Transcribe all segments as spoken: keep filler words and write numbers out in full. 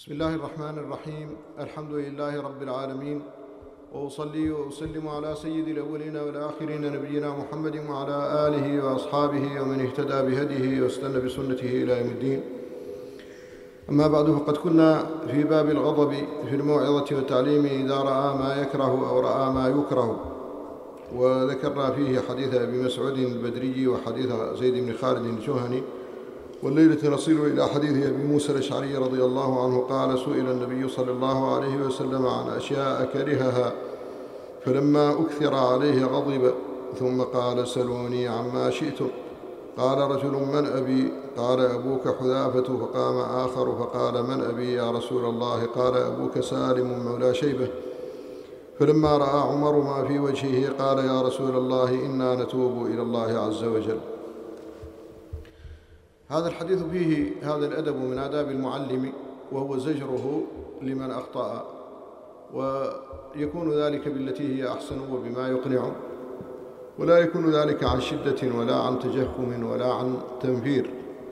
بسم الله الرحمن الرحيم. الحمد لله رب العالمين، وأصلي وأسلم على سيد الأولين والآخرين نبينا محمد وعلى آله وأصحابه ومن اهتدى بهديه واستنى بسنته إلى يوم الدين. أما بعد، فقد كنا في باب الغضب في الموعظة والتعليم إذا رأى ما يكره أو رأى ما يكره، وذكرنا فيه حديث أبي مسعود البدري وحديث زيد بن خالد الجهني. والليلة نصل إلى حديث أبي موسى الأشعري رضي الله عنه قال: سئل النبي صلى الله عليه وسلم عن أشياء كرهها فلما أكثر عليه غضب، ثم قال: سلوني عما شئتم. قال رجل: من أبي؟ قال: أبوك حذافة. فقام آخر فقال: من أبي يا رسول الله؟ قال: أبوك سالم مولى شيبة. فلما رأى عمر ما في وجهه قال: يا رسول الله، إنا نتوب إلى الله عز وجل. هذا الحديث فيه هذا الأدب من آداب المعلم، وهو زجره لمن أخطأ، ويكون ذلك بالتي هي أحسن وبما يقنع، ولا يكون ذلك عن شدة ولا عن تجهم ولا عن تنفير.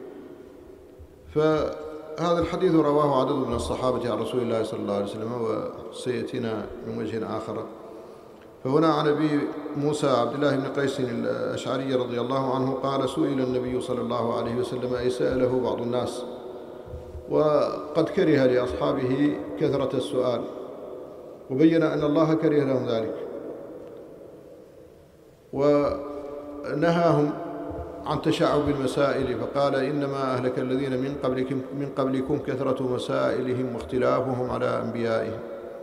فهذا الحديث رواه عدد من الصحابة عن رسول الله صلى الله عليه وسلم، وسيأتينا من وجه آخر. فهنا عن أبي موسى عبد الله بن قيس الأشعري رضي الله عنه قال: سئل النبي صلى الله عليه وسلم، أي سأله بعض الناس، وقد كره لأصحابه كثرة السؤال، وبين أن الله كره لهم ذلك، ونهاهم عن تشعب المسائل، فقال: إنما أهلك الذين من قبلكم, من قبلكم كثرة مسائلهم واختلافهم على أنبيائهم.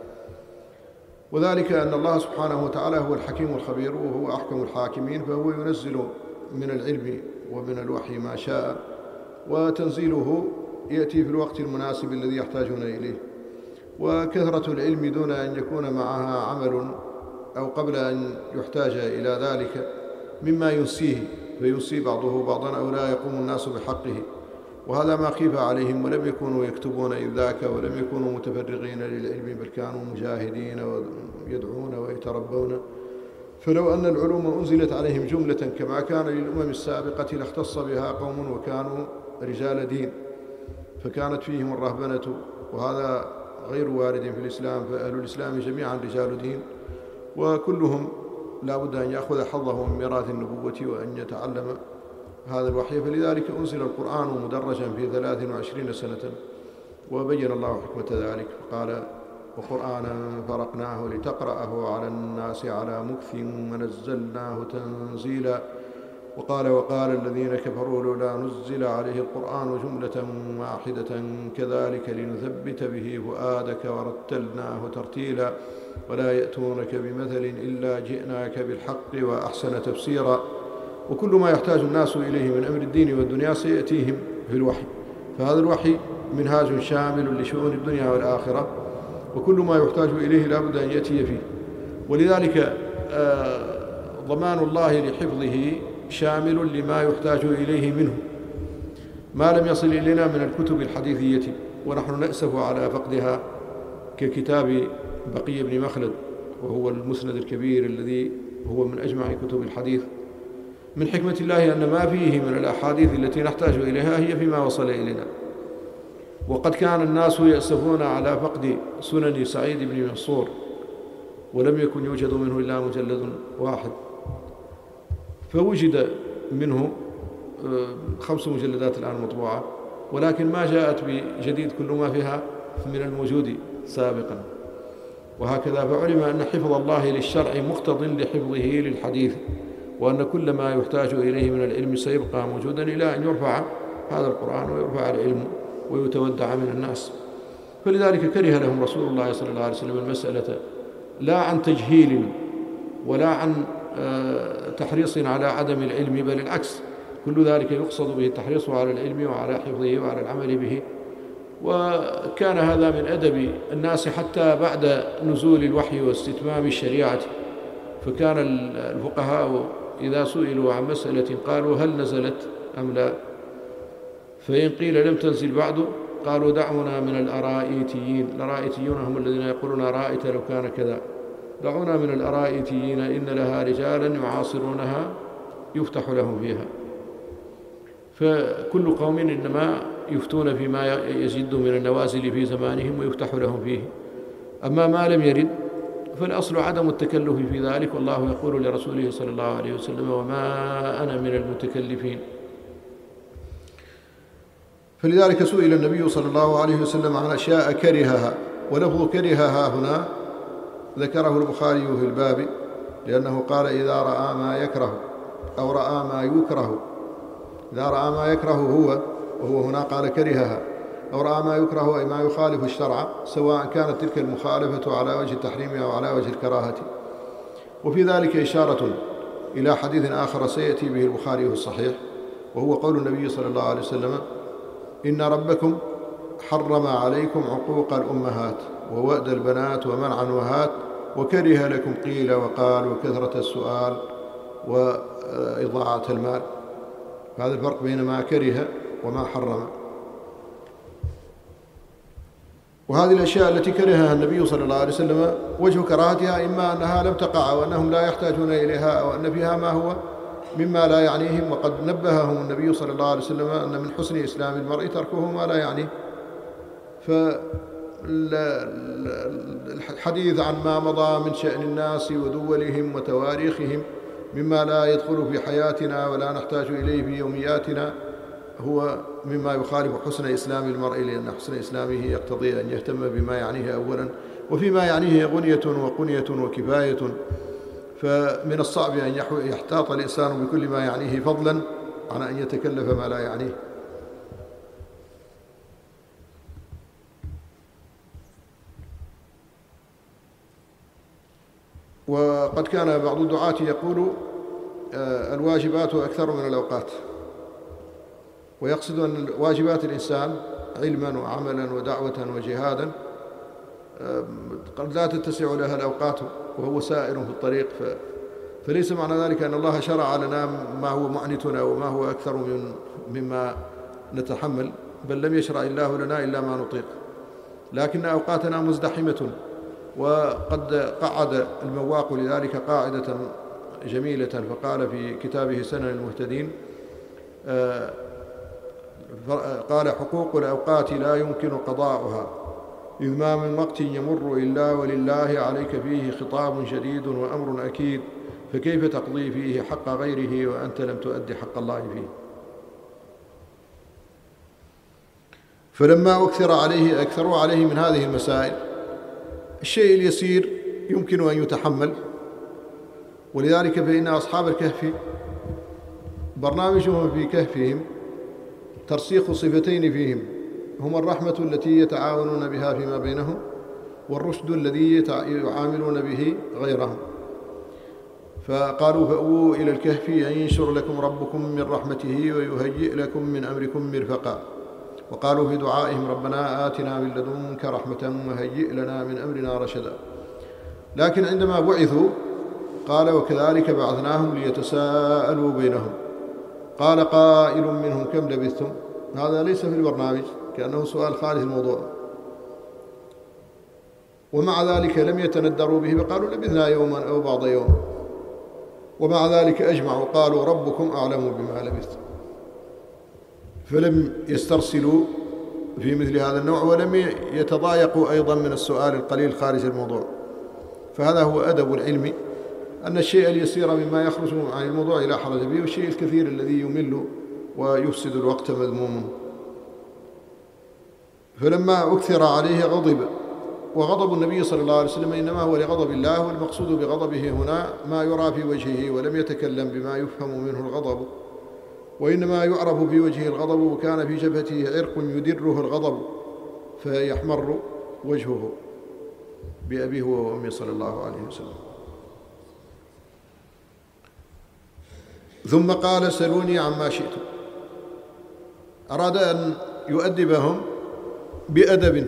وذلك أن الله سبحانه وتعالى هو الحكيم الخبير، وهو أحكم الحاكمين، فهو ينزل من العلم ومن الوحي ما شاء، وتنزيله يأتي في الوقت المناسب الذي يحتاجون إليه. وكثرة العلم دون أن يكون معها عمل أو قبل أن يحتاج إلى ذلك مما ينسيه، فينسي بعضه بعضا أو لا يقوم الناس بحقه، وهذا ما خيف عليهم، ولم يكونوا يكتبون إذ ذاك، ولم يكونوا متفرغين للعلم، بل كانوا مجاهدين ويدعون ويتربون. فلو أن العلوم أنزلت عليهم جملة كما كان للأمم السابقة لاختص بها قوم وكانوا رجال دين، فكانت فيهم الرهبنة، وهذا غير وارد في الإسلام، فأهل الإسلام جميعا رجال دين، وكلهم لا بد أن يأخذ حظه من ميراث النبوة وأن يتعلم هذا الوحي. فلذلك أنزل القرآن مدرجا في ثلاث وعشرين سنة، وبين الله حكمة ذلك، فقال: وقرآنا فرقناه لتقرأه على الناس على مكث ونزلناه تنزيلا. وقال: وقال الذين كفروا: لولا نزل عليه القرآن جملة واحدة كذلك لنثبت به فؤادك ورتلناه ترتيلا، ولا يأتونك بمثل إلا جئناك بالحق وأحسن تفسيرا. وكل ما يحتاج الناس إليه من أمر الدين والدنيا سيأتيهم في الوحي، فهذا الوحي منهاج شامل لشؤون الدنيا والآخرة، وكل ما يحتاج إليه لا بد أن يأتي فيه. ولذلك ضمان الله لحفظه شامل لما يحتاج إليه منه، ما لم يصل إلينا من الكتب الحديثية، ونحن نأسف على فقدها، ككتاب بقي بن مخلد، وهو المسند الكبير الذي هو من أجمع كتب الحديث. من حكمة الله أن ما فيه من الأحاديث التي نحتاج إليها هي فيما وصل إلينا. وقد كان الناس يأسفون على فقد سنن سعيد بن منصور، ولم يكن يوجد منه إلا مجلد واحد، فوجد منه خمس مجلدات الآن مطبوعة، ولكن ما جاءت بجديد، كل ما فيها من الموجود سابقا. وهكذا فعلم أن حفظ الله للشرع مقتض لحفظه للحديث، وأن كل ما يحتاج إليه من العلم سيبقى موجودا إلى أن يرفع هذا القرآن ويرفع العلم ويتودع من الناس. فلذلك كره لهم رسول الله صلى الله عليه وسلم المسألة، لا عن تجهيل ولا عن تحريص على عدم العلم، بل العكس، كل ذلك يقصد به التحريص على العلم وعلى حفظه وعلى العمل به. وكان هذا من أدب الناس حتى بعد نزول الوحي واستتمام الشريعة. فكان الفقهاء إذا سئلوا عن مسألة قالوا: هل نزلت أم لا؟ فإن قيل لم تنزل بعد قالوا: دعونا من الأرائيتيين. الأرائيتيون هم الذين يقولون: رأيت لو كان كذا. دعونا من الأرائيتيين، إن لها رجالا يعاصرونها يفتح لهم فيها. فكل قوم إنما يفتون فيما يزيد من النوازل في زمانهم ويفتح لهم فيه. أما ما لم يرد فالأصل عدم التكلف في ذلك، والله يقول لرسوله صلى الله عليه وسلم: وما أنا من المتكلفين. فلذلك سئل النبي صلى الله عليه وسلم عن أشياء كرهها، ولفظ كرهها هنا ذكره البخاري في الباب، لأنه قال: إذا رأى ما يكره أو رأى ما يكره. إذا رأى ما يكره هو، وهو هنا قال كرهها، أو رأى ما يكره أي ما يخالف الشرع، سواء كانت تلك المخالفة على وجه التحريم أو على وجه الكراهة. وفي ذلك إشارة إلى حديث آخر سيأتي به البخاري في الصحيح، وهو قول النبي صلى الله عليه وسلم: إن ربكم حرم عليكم عقوق الأمهات ووأد البنات ومنع الوهات وكره لكم قيل وقال وكثرة السؤال وإضاعة المال. هذا الفرق بين ما كره وما حرم. وهذه الأشياء التي كرهها النبي صلى الله عليه وسلم وجه كراهتها إما أنها لم تقع وأنهم لا يحتاجون إليها، أو أن فيها ما هو مما لا يعنيهم. وقد نبههم النبي صلى الله عليه وسلم أن من حسن إسلام المرء تركه ما لا يعنيه. فالحديث عن ما مضى من شأن الناس ودولهم وتواريخهم مما لا يدخل في حياتنا ولا نحتاج إليه في يومياتنا هو مما يخالف حسن إسلام المرء، لأن حسن إسلامه يقتضي أن يهتم بما يعنيه أولا، وفيما يعنيه غنية وقنية وكفاية. فمن الصعب أن يحتاط الإنسان بكل ما يعنيه فضلا عن أن يتكلف ما لا يعنيه. وقد كان بعض الدعاة يقول الواجبات أكثر من الأوقات، ويقصد أن واجبات الإنسان علما وعملا ودعوة وجهادا قد لا تتسع لها الأوقات وهو سائر في الطريق. فليس معنى ذلك أن الله شرع لنا ما هو معنتنا وما هو أكثر من مما نتحمل، بل لم يشرع الله لنا إلا ما نطيق، لكن أوقاتنا مزدحمة. وقد قعد المواق لذلك قاعدة جميلة، فقال في كتابه سنن المهتدين: قال: حقوق الأوقات لا يمكن قضاؤها، إذ ما من وقت يمر إلا ولله عليك فيه خطاب شديد وأمر أكيد، فكيف تقضي فيه حق غيره وأنت لم تؤدي حق الله فيه. فلما أكثر عليه أكثروا عليه من هذه المسائل، الشيء اليسير يمكن أن يتحمل. ولذلك فإن أصحاب الكهف برنامجهم في كهفهم ترسيخ صفتين فيهم، هما الرحمة التي يتعاونون بها فيما بينهم، والرشد الذي يعاملون به غيرهم. فقالوا: فأووا إلى الكهف ينشر لكم ربكم من رحمته ويهيئ لكم من أمركم مرفقا. وقالوا في دعائهم: ربنا آتنا من لدنك رحمة وهيئ لنا من أمرنا رشدا. لكن عندما بعثوا قال: وكذلك بعثناهم ليتساءلوا بينهم، قال قائل منهم: كم لبثتم؟ هذا ليس في البرنامج، كأنه سؤال خارج الموضوع، ومع ذلك لم يتندروا به فقالوا: لبثنا يوما أو بعض يوم. ومع ذلك أجمعوا قالوا: ربكم أعلم بما لبثتم. فلم يسترسلوا في مثل هذا النوع، ولم يتضايقوا أيضا من السؤال القليل خارج الموضوع. فهذا هو أدب العلم، أن الشيء اليسير مما يخرج عن الموضوع لا حرج به، والشيء الكثير الذي يمل ويفسد الوقت مذموم. فلما أكثر عليه غضب. وغضب النبي صلى الله عليه وسلم إنما هو لغضب الله، والمقصود بغضبه هنا ما يرى في وجهه، ولم يتكلم بما يفهم منه الغضب، وإنما يعرف في وجهه الغضب، وكان في جبهته عرق يدره الغضب فيحمر وجهه بأبيه وأمه صلى الله عليه وسلم. ثم قال: سلوني عما شئتم. أراد أن يؤدبهم بأدب،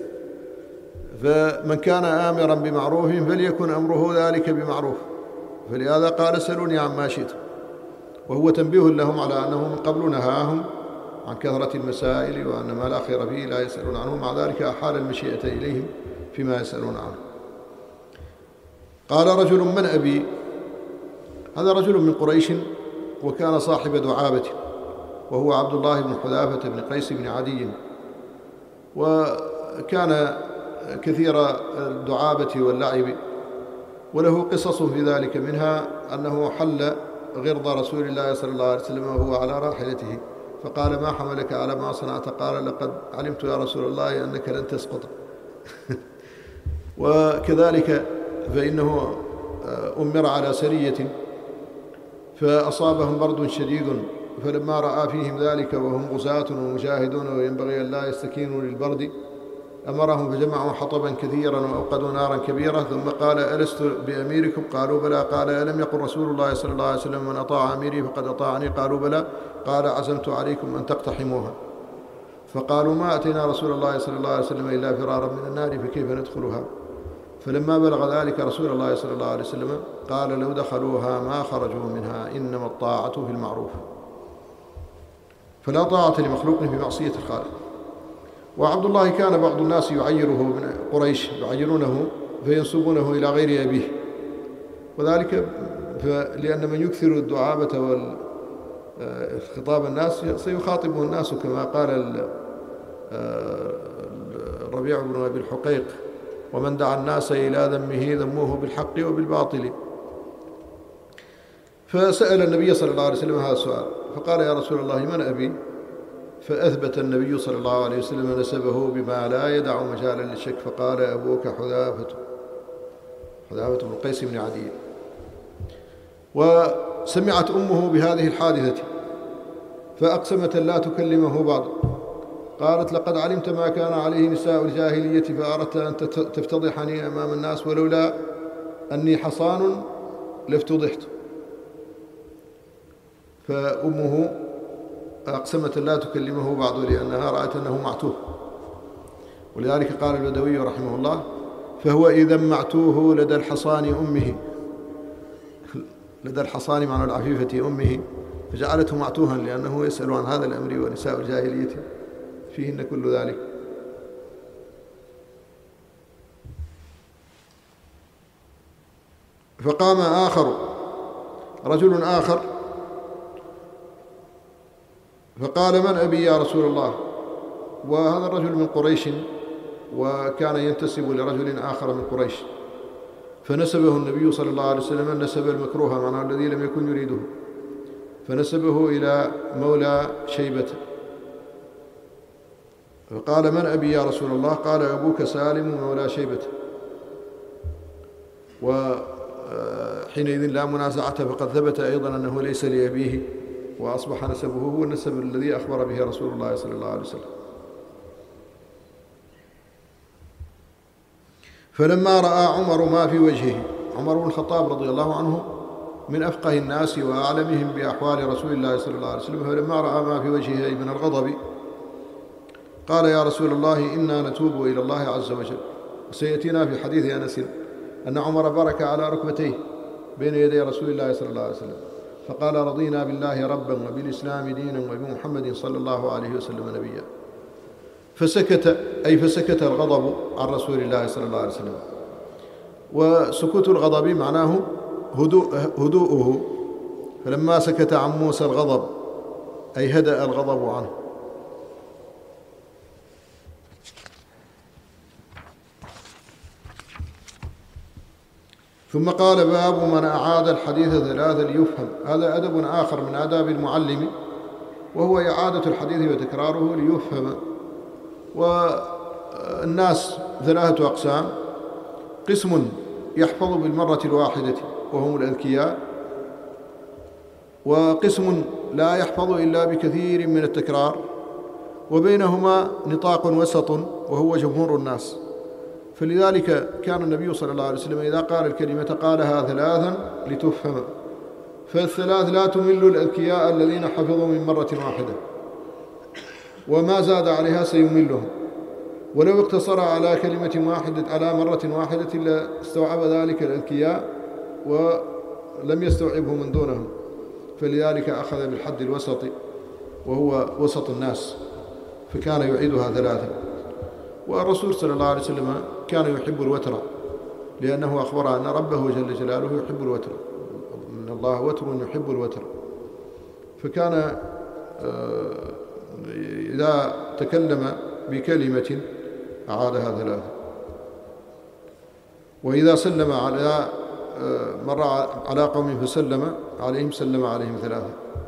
فمن كان آمرا بمعروف فليكن أمره ذلك بمعروف، فلهذا قال: سلوني عما شئتم، وهو تنبيه لهم على أنه من قبل نهاهم عن كثرة المسائل، وأن ما لا خير فيه لا يسألون عنه، مع ذلك أحال المشيئة إليهم فيما يسألون عنه. قال: رجل من أبي. هذا رجل من قريش، وكان صاحب دعابة، وهو عبد الله بن حذافة بن قيس بن عدي، وكان كثير الدعابة واللعب، وله قصص في ذلك، منها أنه حل غرض رسول الله صلى الله عليه وسلم وهو على راحلته، فقال: ما حملك على ما صنعت؟ قال: لقد علمت يا رسول الله أنك لن تسقط. وكذلك فإنه أمر على سرية فأصابهم برد شديد، فلما رأى فيهم ذلك وهم غزاة ومجاهدون وينبغي أن لا يستكينوا للبرد أمرهم فجمعوا حطبا كثيرا وأوقدوا نارا كبيرة، ثم قال: ألست بأميركم؟ قالوا: بلى. قال: ألم يقل رسول الله صلى الله عليه وسلم: من أطاع أميري فقد أطاعني؟ قالوا: بلى. قال: عزمت عليكم أن تقتحموها. فقالوا: ما أتينا رسول الله صلى الله عليه وسلم إلا فرارا من النار، فكيف ندخلها؟ فلما بلغ ذلك رسول الله صلى الله عليه وسلم قال: لو دخلوها ما خرجوا منها، إنما الطاعة في المعروف. فلا طاعة لمخلوق في معصية الخالق. وعبد الله كان بعض الناس يعيره من قريش، يعيرونه فينسبونه إلى غير أبيه، وذلك لأن من يكثر الدعابة والخطاب الناس سيخاطبه الناس، كما قال الربيع بن أبي الحقيق: ومن دعا الناس إلى ذمه ذموه بالحق وبالباطل. فسأل النبي صلى الله عليه وسلم هذا السؤال، فقال: يا رسول الله، من أبي؟ فأثبت النبي صلى الله عليه وسلم نسبه بما لا يدع مجالا للشك، فقال: أبوك حذافة حذافة بن قيس بن عدي. وسمعت أمه بهذه الحادثة فأقسمت لا تكلمه بعد. قالت: لقد علمت ما كان عليه نساء الجاهلية فأردت أن تفتضحني أمام الناس، ولولا أني حصان لافتضحت. فأمه أقسمت لا تكلمه بعد لأنها رأت أنه معتوه، ولذلك قال البدوي رحمه الله: فهو إذا معتوه لدى الحصان أمه، لدى الحصان معنى العفيفة أمه، فجعلته معتوها لأنه يسأل عن هذا الأمر، ونساء الجاهلية فيهن كل ذلك. فقام آخر رجل آخر فقال: من أبي يا رسول الله؟ وهذا الرجل من قريش، وكان ينتسب لرجل آخر من قريش، فنسبه النبي صلى الله عليه وسلم النسب المكروه، معناه الذي لم يكن يريده، فنسبه إلى مولى شيبة. فقال: من أبي يا رسول الله؟ قال: أبوك سالم مولى شيبة. وحينئذ لا منازعة، فقد ثبت أيضا أنه ليس لأبيه، وأصبح نسبه هو النسب الذي أخبر به رسول الله صلى الله عليه وسلم. فلما رأى عمر ما في وجهه، عمر بن الخطاب رضي الله عنه من أفقه الناس وأعلمهم بأحوال رسول الله صلى الله عليه وسلم، فلما رأى ما في وجهه من الغضب قال: يا رسول الله، إنا نتوب إلى الله عز وجل. وسيأتينا في حديث أنس أن عمر برك على ركبتيه بين يدي رسول الله صلى الله عليه وسلم، فقال: رضينا بالله ربا وبالإسلام دينا وبمحمد صلى الله عليه وسلم نبيا. فسكت، أي فسكت الغضب عن رسول الله صلى الله عليه وسلم. وسكوت الغضب معناه هدوء هدوءه، فلما سكت عن موسى الغضب أي هدأ الغضب عنه. ثم قال: باب من أعاد الحديث ثلاثا ليفهم. هذا أدب آخر من آداب المعلم، وهو إعادة الحديث وتكراره ليفهم. والناس ثلاثة أقسام: قسم يحفظ بالمرة الواحدة وهم الأذكياء، وقسم لا يحفظ إلا بكثير من التكرار، وبينهما نطاق وسط وهو جمهور الناس. فلذلك كان النبي صلى الله عليه وسلم إذا قال الكلمة قالها ثلاثا لتفهم، فالثلاث لا تمل الأذكياء الذين حفظوا من مرة واحدة، وما زاد عليها سيملهم. ولو اقتصر على كلمة واحدة على مرة واحدة لاستوعب ذلك الأذكياء ولم يستوعبه من دونهم، فلذلك أخذ بالحد الوسط وهو وسط الناس، فكان يعيدها ثلاثا. والرسول صلى الله عليه وسلم كان يحب الوتر، لأنه أخبر أن ربه جل جلاله يحب الوتر، إن الله وتر يحب الوتر. فكان إذا تكلم بكلمة أعادها ثلاثة، وإذا سلم على مر على قوم فسلم عليهم سلم عليهم ثلاثة.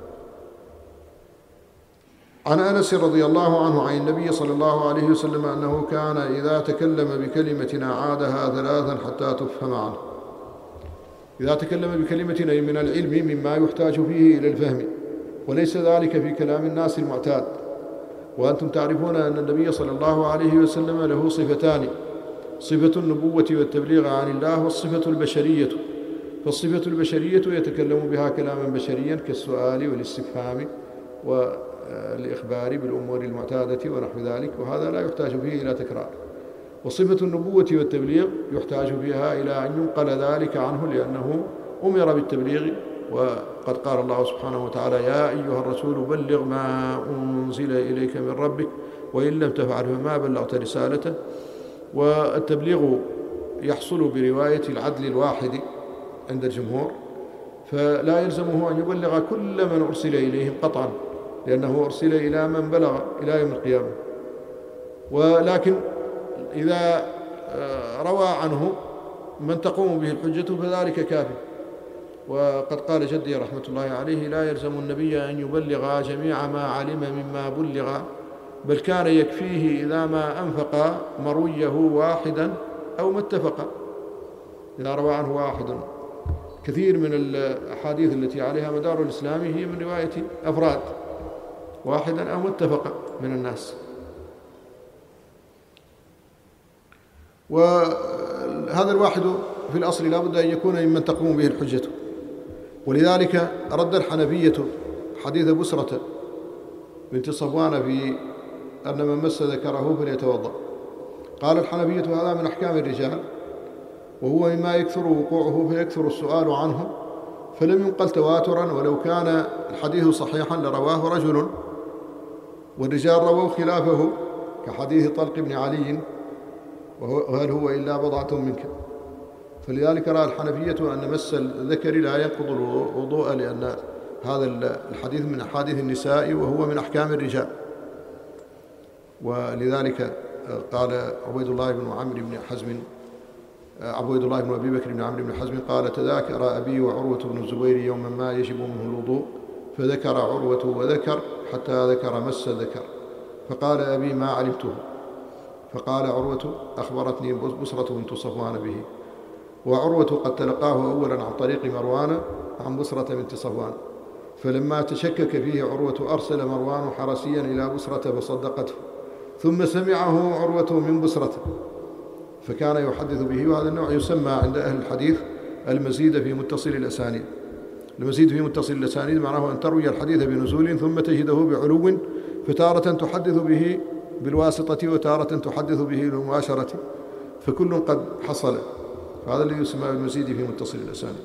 عن أنس رضي الله عنه عن النبي صلى الله عليه وسلم أنه كان إذا تكلم بكلمة أعادها ثلاثا حتى تفهم عنه. إذا تكلم بكلمة من العلم مما يحتاج فيه إلى الفهم، وليس ذلك في كلام الناس المعتاد. وأنتم تعرفون أن النبي صلى الله عليه وسلم له صفتان: صفة النبوة والتبليغ عن الله، والصفة البشرية. فالصفة البشرية يتكلم بها كلاما بشريا كالسؤال والاستفهام والإخبار بالأمور المعتادة ونحو ذلك، وهذا لا يحتاج فيه إلى تكرار. وصفة النبوة والتبليغ يحتاج فيها إلى أن ينقل ذلك عنه، لأنه أمر بالتبليغ، وقد قال الله سبحانه وتعالى: يا أيها الرسول بلغ ما أنزل إليك من ربك وإن لم تفعل فما بلغت رسالته. والتبليغ يحصل برواية العدل الواحد عند الجمهور، فلا يلزمه أن يبلغ كل من أرسل إليهم قطعا، لأنه أرسل إلى من بلغ إلى يوم القيامة. ولكن إذا روى عنه من تقوم به الحجة فذلك كافي. وقد قال جدي رحمة الله عليه: لا يلزم النبي أن يبلغ جميع ما علم مما بلغ، بل كان يكفيه إذا ما أنفق مرويه واحدا أو ما اتفق. إذا روى عنه واحد، كثير من الأحاديث التي عليها مدار الإسلام هي من رواية أفراد، واحدا أو ما اتفق من الناس. وهذا الواحد في الأصل لا بد أن يكون ممن تقوم به الحجة. ولذلك رد الحنفية حديث بسرة بنت صفوان في أن من مس ذكره فليتوضأ. قال الحنفية: هذا من أحكام الرجال، وهو مما يكثر وقوعه فيكثر السؤال عنه، فلم ينقل تواترا، ولو كان الحديث صحيحا لرواه رجل، والرجال رووا خلافه كحديث طلق بن علي: وهل هو إلا بضعة منك. فلذلك رأى الحنفية أن مس الذكر لا ينقض الوضوء، لأن هذا الحديث من أحاديث النساء وهو من أحكام الرجال. ولذلك قال عبيد الله بن عمرو بن حزم عبيد الله بن أبي بكر بن عمرو بن حزم قال: تذاكر أبي وعروة بن الزبير يوما ما يجب منه الوضوء، فذكر عروة وذكر حتى ذكر مس ذكر، فقال أبي: ما علمته. فقال عروة: أخبرتني بسرة بنت صفوان به. وعروة قد تلقاه أولا عن طريق مروان عن بسرة بنت صفوان، فلما تشكك فيه عروة أرسل مروان حرسيا إلى بسرة فصدقته، ثم سمعه عروة من بسرة فكان يحدث به. وهذا النوع يسمى عند أهل الحديث المزيد في متصل الأسانيد. المزيد في متصل الأسانيد معناه أن تروي الحديث بنزول ثم تجده بعلو، فتارة تحدث به بالواسطة وتارة تحدث به بالمباشرة، فكل قد حصل. هذا الذي يسمى المزيد في متصل الأسانيد.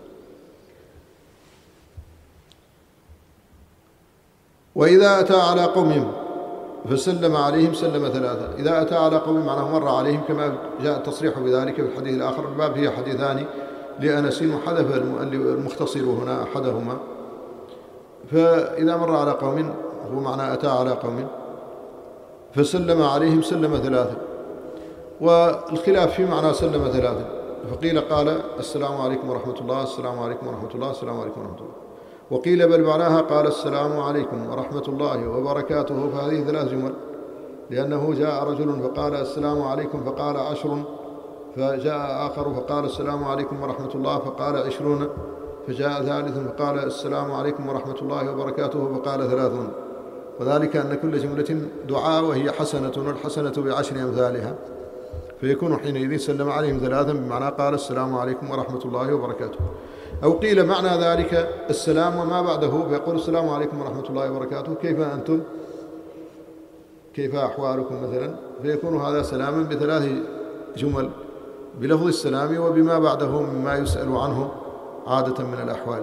وإذا أتى على قوم فسلم عليهم سلم ثلاثة. إذا أتى على قوم معناه مر عليهم، كما جاء التصريح بذلك في الحديث الآخر. الباب فيه حديثان لأنس، وحذف المختصر هنا أحدهما. فإذا مر على قوم هو معنى أتى على قوم فسلم عليهم سلم ثلاثة. والخلاف في معنى سلم ثلاثة، فقيل قال: السلام عليكم ورحمة الله، السلام عليكم ورحمة الله، السلام عليكم ورحمة الله. وقيل بل معناها قال: السلام عليكم ورحمة الله وبركاته. فهذه ثلاث جمل، لأنه جاء رجل فقال: السلام عليكم فقال: عشر، فجاء آخر فقال: السلام عليكم ورحمة الله فقال: عشرون، فجاء ثالث فقال: السلام عليكم ورحمة الله وبركاته فقال: ثلاثون. وذلك أن كل جملة دعاء وهي حسنة، والحسنة بعشر أمثالها، فيكون حينئذ سلم عليهم ثلاثا بمعنى قال: السلام عليكم ورحمة الله وبركاته. أو قيل معنى ذلك السلام وما بعده، فيقول: السلام عليكم ورحمة الله وبركاته، كيف أنتم؟ كيف أحوالكم مثلا؟ فيكون هذا سلاما بثلاث جمل، بلفظ السلام وبما بعده مما يسأل عنه عادة من الأحوال.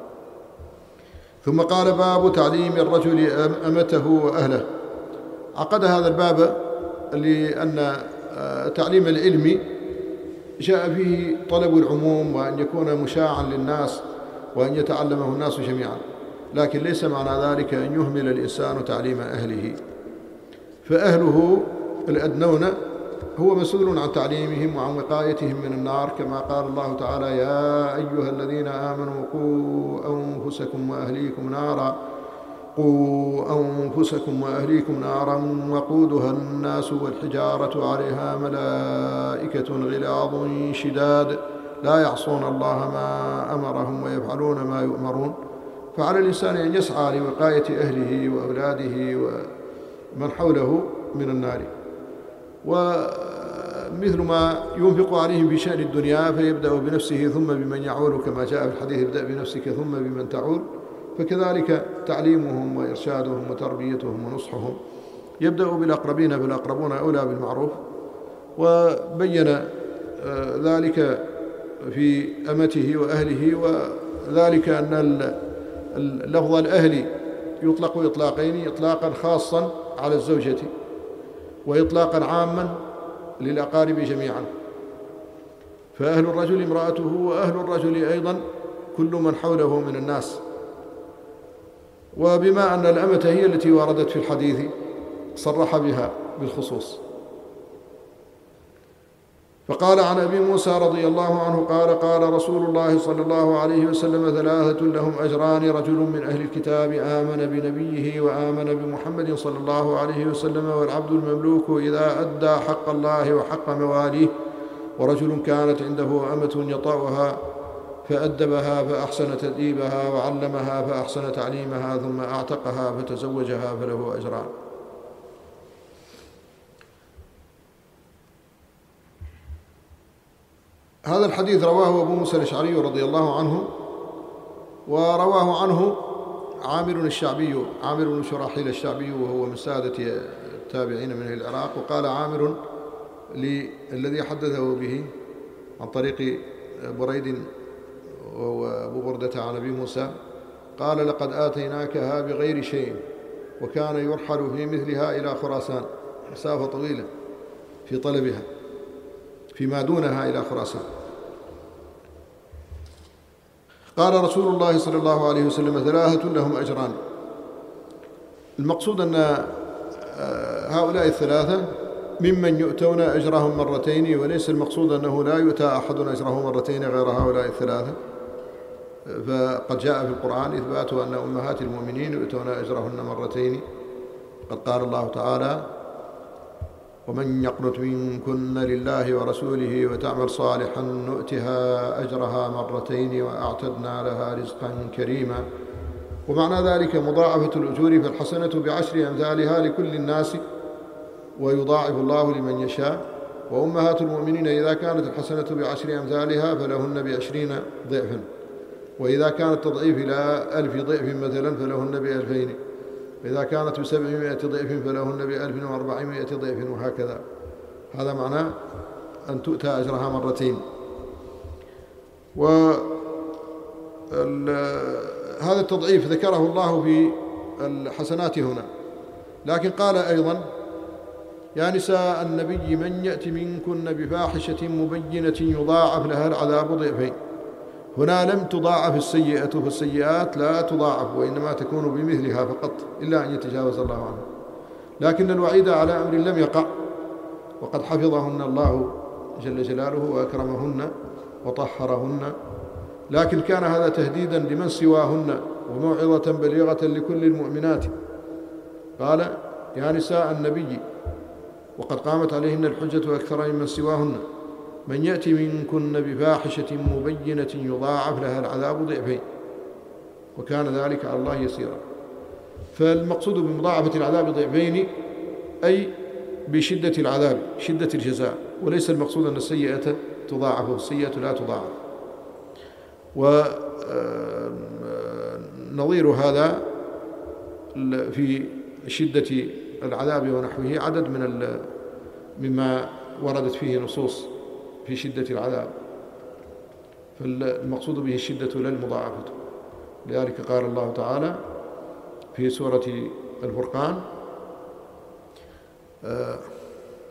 ثم قال: باب تعليم الرجل أمته وأهله. عقد هذا الباب لأن تعليم العلم جاء فيه طلب العموم، وأن يكون مشاعا للناس، وأن يتعلمه الناس جميعا. لكن ليس معنى ذلك أن يهمل الإنسان تعليم أهله، فأهله الأدنون هو مسؤول عن تعليمهم وعن وقايتهم من النار، كما قال الله تعالى: يا أيها الذين آمنوا قوا أنفسكم وأهليكم نارا قوا أنفسكم وأهليكم نارا وقودها الناس والحجارة عليها ملائكة غلاظ شداد لا يعصون الله ما أمرهم ويفعلون ما يؤمرون. فعلى الإنسان أن يسعى لوقاية أهله وأولاده ومن حوله من النار، ومثل ما ينفق عليهم في شأن الدنيا فيبدأ بنفسه ثم بمن يعول، كما جاء في الحديث: ابدأ بنفسك ثم بمن تعول. فكذلك تعليمهم وإرشادهم وتربيتهم ونصحهم يبدأ بالأقربين، فالأقربون أولى بالمعروف. وبين ذلك في أمته وأهله، وذلك أن اللفظ الأهل يطلق إطلاقين: إطلاقا خاصا على الزوجة وإطلاقا عاما للأقارب جميعا. فأهل الرجل امرأته، وأهل الرجل أيضا كل من حوله من الناس. وبما أن الأمة هي التي وردت في الحديث صرح بها بالخصوص. فقال عن أبي موسى رضي الله عنه قال: قال رسول الله صلى الله عليه وسلم: ثلاثة لهم أجران: رجل من أهل الكتاب آمن بنبيه وآمن بمحمد صلى الله عليه وسلم، والعبد المملوك إذا أدى حق الله وحق مواليه، ورجل كانت عنده أمة يطأها فأدبها فأحسن تأديبها وعلمها فأحسن تعليمها ثم أعتقها فتزوجها فله أجران. هذا الحديث رواه أبو موسى الأشعري رضي الله عنه، ورواه عنه عامر الشعبي، عامر بن شراحيل الشعبي، وهو من سادة التابعين من العراق. وقال عامر للذي حدثه به عن طريق بريد وهو أبو بردة عن أبي موسى قال: لقد آتيناكها بغير شيء. وكان يرحل في مثلها إلى خراسان، مسافة طويلة في طلبها، فيما دونها إلى خراسان. قال رسول الله صلى الله عليه وسلم: ثلاثة لهم أجران. المقصود أن هؤلاء الثلاثة ممن يؤتون أجرهم مرتين، وليس المقصود أنه لا يؤتى أحد أجره مرتين غير هؤلاء الثلاثة. فقد جاء في القرآن إثبات أن أمهات المؤمنين يؤتون أجرهن مرتين. قد قال الله تعالى: ومن يقنت منكن لله ورسوله وتعمل صالحا نؤتها أجرها مرتين وأعتدنا لها رزقا كريما. ومعنى ذلك مضاعفة الأجور، فالحسنة بعشر أمثالها لكل الناس ويضاعف الله لمن يشاء. وأمهات المؤمنين إذا كانت الحسنة بعشر أمثالها فلهن بعشرين ضعفا، وإذا كانت تضعيف إلى ألف ضعف مثلا فلهن بألفين، وإذا كانت بسبعمائة ضعف فلهن بألف وأربعمائة ضعف، وهكذا. هذا معنى أن تؤتى أجرها مرتين. وهذا التضعيف ذكره الله في الحسنات هنا، لكن قال أيضا: يا نساء النبي من يأت منكن بفاحشة مبينة يضاعف لها العذاب ضعفين. هنا لم تضاعف السيئة، فالسيئات لا تضاعف وإنما تكون بمثلها فقط، إلا أن يتجاوز الله عنه. لكن الوعيد على أمر لم يقع، وقد حفظهن الله جل جلاله وأكرمهن وطهرهن، لكن كان هذا تهديدا لمن سواهن وموعظة بليغة لكل المؤمنات. قال: يا نساء النبي، وقد قامت عليهن الحجة أكثر ممن سواهن، من يأتي منكن بفاحشة مبينة يضاعف لها العذاب ضعفين، وكان ذلك على الله يسيرا. فالمقصود بمضاعفة العذاب ضعفين أي بشدة العذاب، شدة الجزاء، وليس المقصود أن السيئة تضاعف، والسيئة لا تضاعف. ونظير هذا في شدة العذاب ونحوه عدد من مما وردت فيه نصوص في شدة العذاب، فالمقصود به الشدة لا المضاعفة. لذلك قال الله تعالى في سورة الفرقان: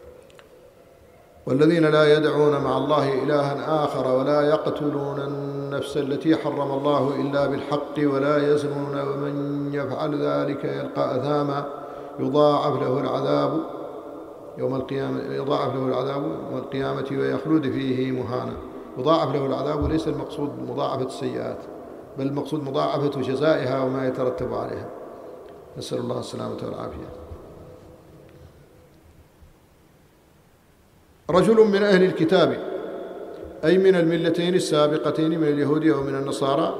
والذين لا يدعون مع الله إلها آخر ولا يقتلون النفس التي حرم الله إلا بالحق ولا يزنون ومن يفعل ذلك يلقى أثاما يضاعف له العذاب يوم القيامة يضاعف له العذاب يوم القيامة ويخلد فيه مهانا. يضاعف له العذاب وليس المقصود مضاعفة السيئات، بل المقصود مضاعفة جزائها وما يترتب عليها. نسأل الله السلامة والعافية. رجل من أهل الكتاب أي من الملتين السابقتين من اليهود ومن النصارى،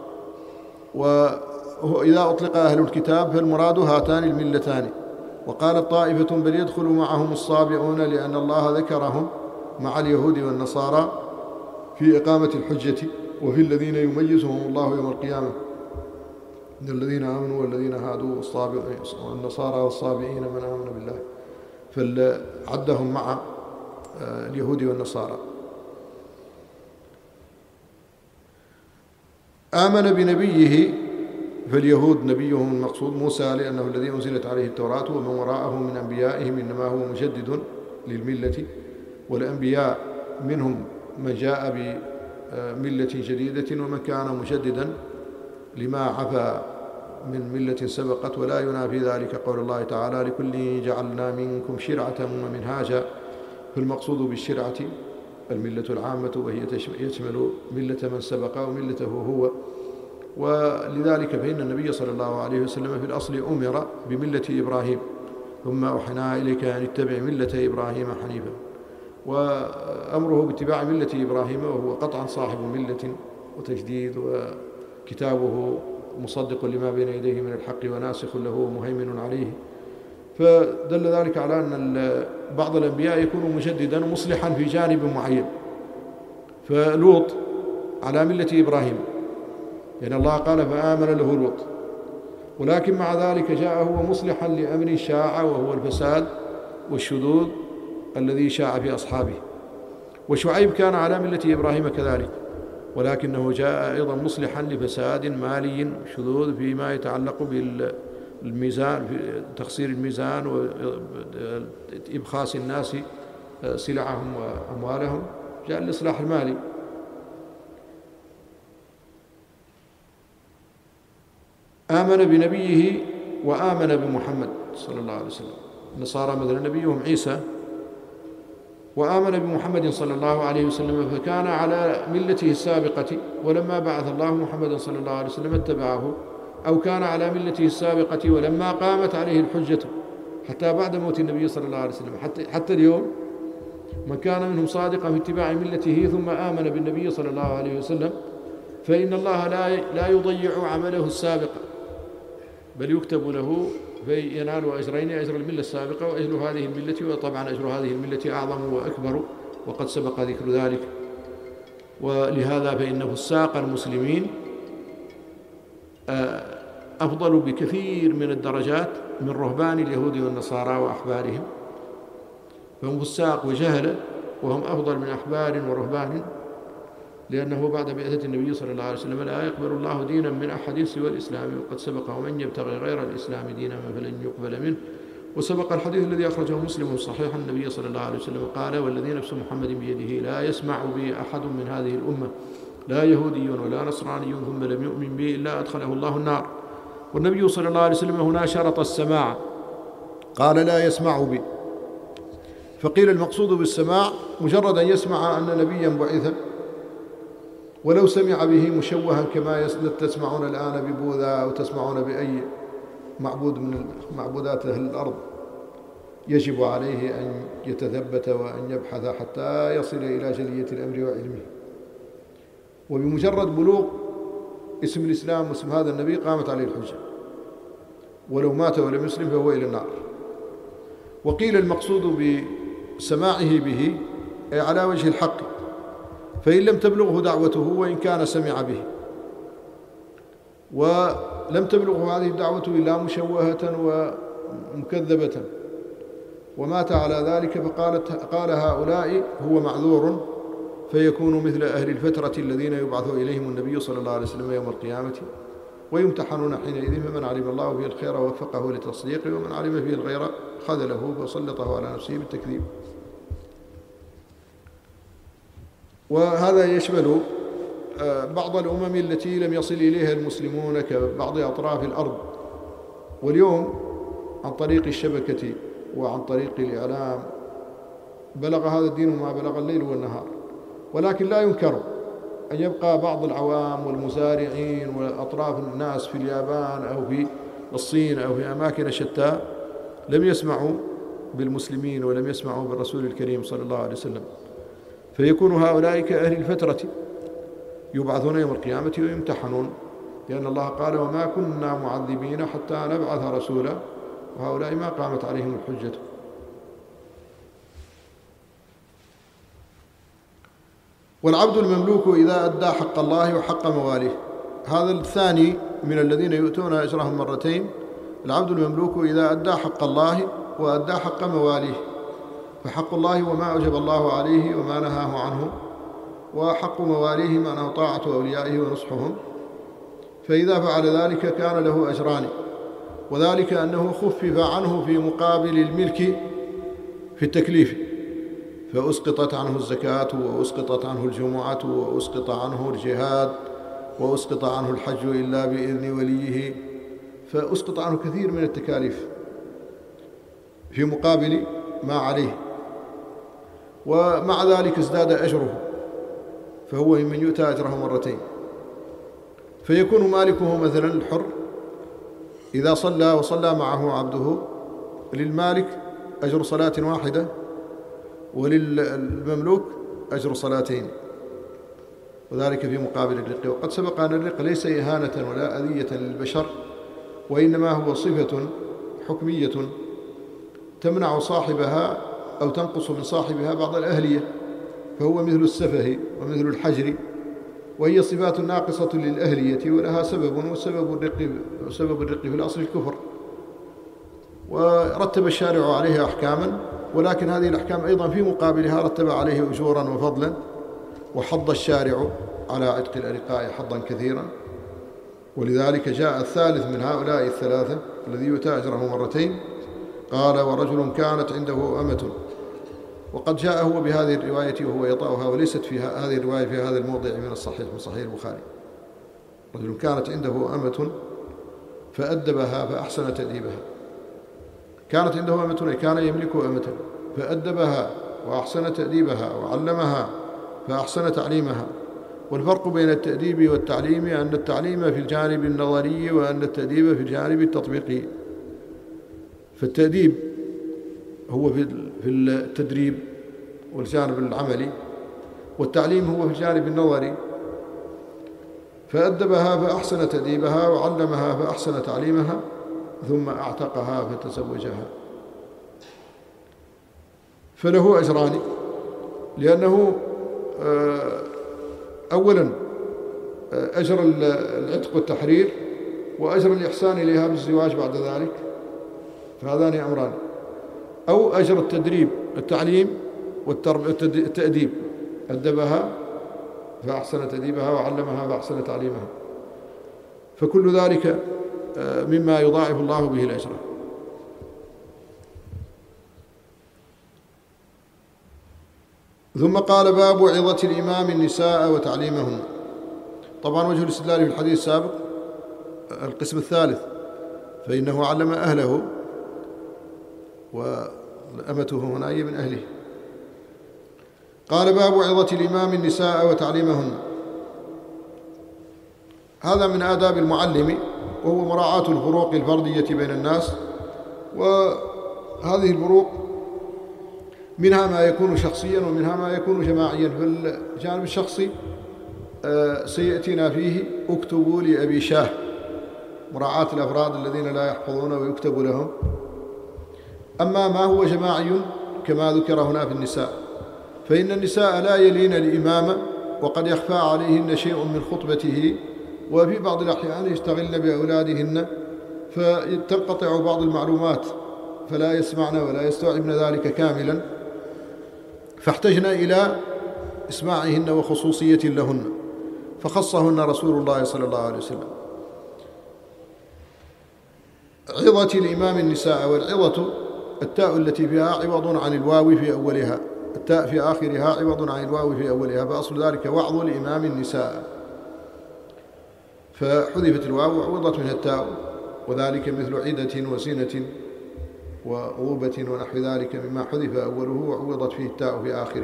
وإذا أطلق أهل الكتاب فالمراد هاتان الملتان. وقالت طائفة بل يدخل معهم الصابئون لأن الله ذكرهم مع اليهود والنصارى في إقامة الحجة وفي الذين يميزهم الله يوم القيامة من الذين آمنوا والذين هادوا والنصارى والصابئين من آمن بالله، فعدهم مع اليهود والنصارى. آمن بنبيه فاليهود نبيهم المقصود موسى لأنه الذي أنزلت عليه التوراة، ومن وراءه من أنبيائهم إنما هو مجدد للملة، والأنبياء منهم من جاء بملة جديدة ومن كان مجددا لما عفا من ملة سبقت. ولا ينافي ذلك قول الله تعالى لكل جعلنا منكم شرعة ومنهاجا، فالمقصود بالشرعة الملة العامة وهي يشمل ملة من سبق وملته هو. ولذلك فإن النبي صلى الله عليه وسلم في الأصل أمر بملة إبراهيم ثم أوحينا إليك أن اتبع ملة إبراهيم حنيفا، وأمره باتباع ملة إبراهيم وهو قطعا صاحب ملة وتجديد، وكتابه مصدق لما بين يديه من الحق وناسخ له ومهيمن عليه. فدل ذلك على أن بعض الأنبياء يكون مجددا ومصلحا في جانب معين، فلوط على ملة إبراهيم لأن الله قال فآمن له لوط، ولكن مع ذلك جاء هو مصلحا لأمر شاع وهو الفساد والشذوذ الذي شاع في أصحابه. وشعيب كان على ملة إبراهيم كذلك، ولكنه جاء أيضا مصلحا لفساد مالي شذوذ فيما يتعلق بالميزان، في تخسير الميزان وإبخاس الناس سلعهم وأموالهم، جاء الإصلاح المالي. آمن بنبيه وآمن بمحمد صلى الله عليه وسلم. النصارى مثلا نبيهم عيسى، وآمن بمحمد صلى الله عليه وسلم فكان على ملته السابقة، ولما بعث الله محمدا صلى الله عليه وسلم اتبعه، أو كان على ملته السابقة ولما قامت عليه الحجة حتى بعد موت النبي صلى الله عليه وسلم. حتى, حتى اليوم من كان منهم صادقا في اتباع ملته ثم آمن بالنبي صلى الله عليه وسلم فإن الله لا لا يضيع عمله السابق، بل يكتب له فينال أجرين، أجر الملة السابقة وأجر هذه الملة، وطبعا أجر هذه الملة أعظم وأكبر وقد سبق ذكر ذلك. ولهذا فإن فساق المسلمين أفضل بكثير من الدرجات من رهبان اليهود والنصارى وأحبارهم، فهم فساق وجهلة وهم أفضل من أحبار ورهبان، لأنه بعد بعثة النبي صلى الله عليه وسلم لا يقبل الله دينا من أحد سوى الإسلام، وقد سبق ومن يبتغي غير الإسلام دينا فلن يقبل منه. وسبق الحديث الذي أخرجه مسلم صحيح النبي صلى الله عليه وسلم قال والذي نفس محمد بيده لا يسمع بي أحد من هذه الأمة لا يهودي ولا نصراني ثم لم يؤمن بي إلا أدخله الله النار. والنبي صلى الله عليه وسلم هنا شرط السماع، قال لا يسمع بي، فقيل المقصود بالسماع مجرد أن يسمع أن نبيا بعث، ولو سمع به مشوها كما تسمعون الآن ببوذا أو تسمعون بأي معبود من معبودات أهل الأرض، يجب عليه أن يتثبت وأن يبحث حتى يصل إلى جلية الأمر وعلمه. وبمجرد بلوغ اسم الإسلام واسم هذا النبي قامت عليه الحجة، ولو مات ولم يسلم فهو إلى النار. وقيل المقصود بسماعه به أي على وجه الحق، فإن لم تبلغه دعوته وإن كان سمع به، ولم تبلغه هذه الدعوة إلا مشوهة ومكذبة ومات على ذلك، فقالت قال هؤلاء هو معذور، فيكون مثل أهل الفترة الذين يبعث إليهم النبي صلى الله عليه وسلم يوم القيامة ويمتحنون حينئذ، فمن علم الله فيه الخير ووفقه لتصديقه، ومن علم فيه الغير خذله فسلطه على نفسه بالتكذيب. وهذا يشمل بعض الأمم التي لم يصل إليها المسلمون كبعض أطراف الأرض، واليوم عن طريق الشبكة وعن طريق الإعلام بلغ هذا الدين ما بلغ الليل والنهار. ولكن لا ينكر أن يبقى بعض العوام والمزارعين وأطراف الناس في اليابان أو في الصين أو في أماكن شتى لم يسمعوا بالمسلمين ولم يسمعوا بالرسول الكريم صلى الله عليه وسلم، فيكون هؤلاء كأهل الفترة يبعثون يوم القيامة ويمتحنون، لأن الله قال وما كنا معذبين حتى نبعث رسولا، وهؤلاء ما قامت عليهم الحجة. والعبد المملوك إذا أدى حق الله وحق مواليه، هذا الثاني من الذين يؤتون أجرهم مرتين. العبد المملوك إذا أدى حق الله وأدى حق مواليه، فحق الله وما أوجب الله عليه وما نهاه عنه، وحق مواليه معناه طاعة أوليائه ونصحهم، فإذا فعل ذلك كان له أجران، وذلك أنه خفف عنه في مقابل الملك في التكليف، فأسقطت عنه الزكاة وأسقطت عنه الجمعة وأسقط عنه الجهاد وأسقط عنه الحج إلا بإذن وليه، فأسقط عنه كثير من التكاليف في مقابل ما عليه، ومع ذلك ازداد أجره، فهو من يؤتى أجره مرتين. فيكون مالكه مثلا الحر إذا صلى وصلى معه عبده، للمالك أجر صلاة واحدة وللمملوك أجر صلاتين، وذلك في مقابل الرق. وقد سبق أن الرق ليس إهانة ولا أذية للبشر، وإنما هو صفة حكمية تمنع صاحبها أو تنقص من صاحبها بعض الأهلية، فهو مثل السفه ومثل الحجر، وهي صفات ناقصة للأهلية ولها سبب، وسبب الرق وسبب الرق في الأصل الكفر، ورتب الشارع عليها أحكاما، ولكن هذه الأحكام أيضا في مقابلها رتب عليه أجورا وفضلا، وحض الشارع على عتق الأرقاء حظا كثيرا. ولذلك جاء الثالث من هؤلاء الثلاثة الذي يؤتى أجره مرتين، قال ورجل كانت عنده أمة، وقد جاء هو بهذه الرواية وهو يطأها، وليست في هذه الرواية في هذا الموضع من الصحيح من صحيح البخاري. رجل كانت عنده أمة فأدبها فأحسن تأديبها، كانت عنده أمة كان يملك أمة فأدبها وأحسن تأديبها وعلمها فأحسن تعليمها. والفرق بين التأديب والتعليم أن التعليم في الجانب النظري وأن التأديب في الجانب التطبيقي. فالتأديب هو في التدريب والجانب العملي، والتعليم هو في الجانب النظري. فأدبها فأحسن تأديبها وعلمها فأحسن تعليمها ثم أعتقها فتزوجها، فله أجران، لأنه أولا أجر العتق والتحرير، وأجر الإحسان إليها بالزواج بعد ذلك، فهذان أمران، أو أجر التدريب التعليم والتأديب، أدبها فأحسن تأديبها وعلمها فأحسن تعليمها، فكل ذلك مما يضاعف الله به الأجر. ثم قال باب عظة الإمام النساء وتعليمهن. طبعا وجه الاستدلال في الحديث السابق القسم الثالث، فإنه علم أهله، وأمته هنا هي من أهله. قال باب عظة الإمام النساء وتعليمهن. هذا من آداب المعلم، وهو مراعاة الفروق الفردية بين الناس، وهذه الفروق منها ما يكون شخصيا ومنها ما يكون جماعيا. فالجانب الشخصي سيأتينا فيه اكتبوا لأبي شاه، مراعاة الأفراد الذين لا يحفظون ويكتب لهم. أما ما هو جماعي كما ذكر هنا في النساء، فإن النساء لا يلين الإمام، وقد يخفى عليهن شيء من خطبته، وفي بعض الأحيان يشتغلن بأولادهن فتنقطع بعض المعلومات فلا يسمعن ولا يستوعبن ذلك كاملا، فاحتجنا إلى إسماعهن وخصوصية لهن، فخصهن رسول الله صلى الله عليه وسلم. عظة الإمام النساء، والعظة التاء التي فيها عوض عن الواو في أولها، التاء في آخرها عوض عن الواو في أولها، فأصل ذلك وعظ الإمام النساء. فحذفت الواو وعوضت منها التاء، وذلك مثل عدة وسنة وغوبة ونحو ذلك مما حذف أوله وعوضت فيه التاء في آخره.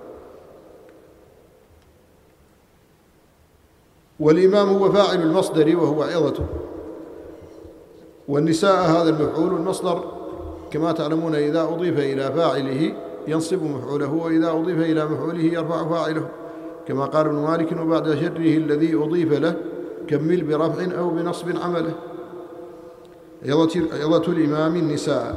والإمام هو فاعل المصدر وهو عظته، والنساء هذا المفعول، والمصدر كما تعلمون إذا أضيف إلى فاعله ينصب مفعوله، وإذا أضيف إلى مفعوله يرفع فاعله، كما قال ابن مالك: وبعد شره الذي أضيف له كمل برفع أو بنصب عمله. عظة الإمام النساء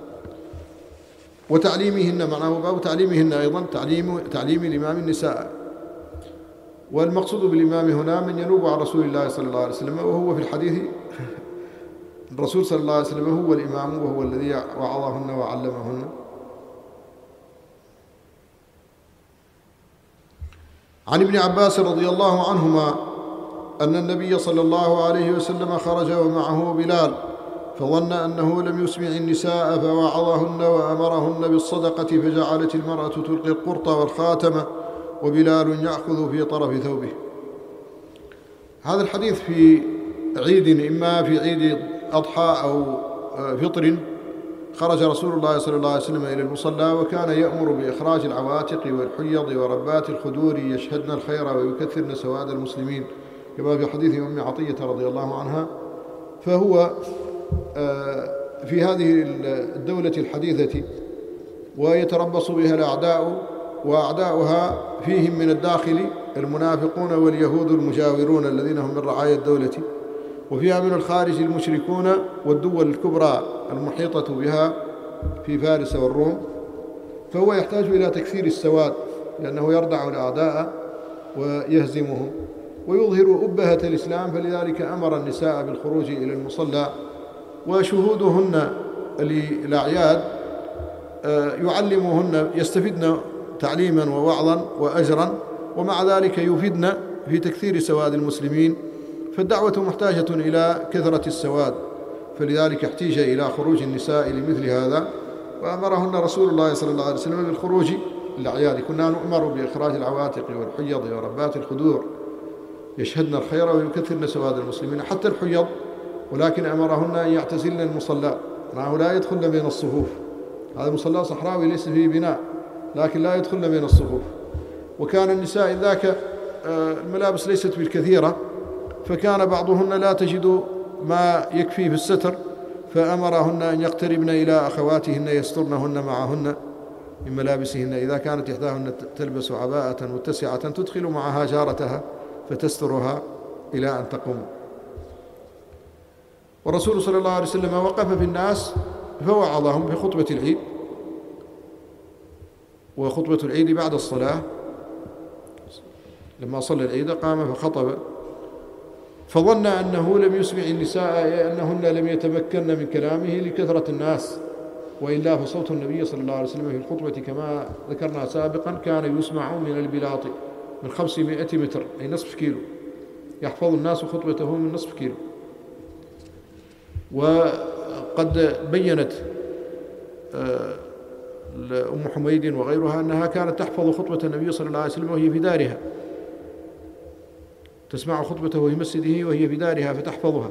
وتعليمهن، معناه باب تعليمهن أيضا تعليم, تعليم الإمام النساء. والمقصود بالإمام هنا من ينوب عن رسول الله صلى الله عليه وسلم، وهو في الحديث الرسول صلى الله عليه وسلم هو الإمام وهو الذي وعظهن وعلمهن. عن ابن عباس رضي الله عنهما أن النبي صلى الله عليه وسلم خرج ومعه بلال، فظن أنه لم يسمع النساء فوعظهن وأمرهن بالصدقة، فجعلت المرأة تلقي القرط والخاتم وبلال يأخذ في طرف ثوبه. هذا الحديث في عيد، إما في عيد أضحى أو فطر، خرج رسول الله صلى الله عليه وسلم إلى المصلى، وكان يأمر بإخراج العواتق والحيض وربات الخدور يشهدن الخير ويكثرن سواد المسلمين، كما في حديث أم عطية رضي الله عنها. فهو في هذه الدولة الحديثة ويتربص بها الأعداء، وأعداؤها فيهم من الداخل المنافقون واليهود المجاورون الذين هم من رعايا الدولة، وفيها من الخارج المشركون والدول الكبرى المحيطة بها في فارس والروم. فهو يحتاج إلى تكثير السواد، لأنه يردع الأعداء ويهزمهم ويظهر أبهة الإسلام، فلذلك أمر النساء بالخروج إلى المصلى، وشهودهن للأعياد يعلمهن، يستفدن تعليما ووعظا وأجرا، ومع ذلك يفيدن في تكثير سواد المسلمين. فالدعوة محتاجة إلى كثرة السواد، فلذلك احتيج إلى خروج النساء لمثل هذا، وأمرهن رسول الله صلى الله عليه وسلم بالخروج للأعياد. كنا نؤمر بإخراج العواتق والحيض وربات الخدور يشهدن الخير ويكثرن سواد المسلمين، حتى الحيض، ولكن أمرهن أن يعتزلن المصلى، معه لا يدخلن بين الصفوف. هذا مصلى صحراوي ليس فيه بناء، لكن لا يدخلن بين الصفوف. وكان النساء ذاك الملابس ليست بالكثيرة، فكان بعضهن لا تجد ما يكفي في الستر، فأمرهن أن يقتربن إلى أخواتهن يسترنهن معهن من ملابسهن. إذا كانت إحداهن تلبس عباءة متسعة تدخل معها جارتها فتسترها إلى أن تقوم. والرسول صلى الله عليه وسلم وقف في الناس فوعظهم في خطبة العيد، وخطبة العيد بعد الصلاة، لما صلى العيد قام فخطب، فظن أنه لم يسمع النساء، أنهن لم يتمكن من كلامه لكثرة الناس، وإلا فصوت النبي صلى الله عليه وسلم في الخطبة كما ذكرنا سابقا كان يسمع من البلاط من خمسمائة متر، أي نصف كيلو، يحفظ الناس خطبته من نصف كيلو. وقد بينت أم حميد وغيرها أنها كانت تحفظ خطبة النبي صلى الله عليه وسلم وهي في دارها، تسمع خطبته في مسجده وهي في دارها فتحفظها.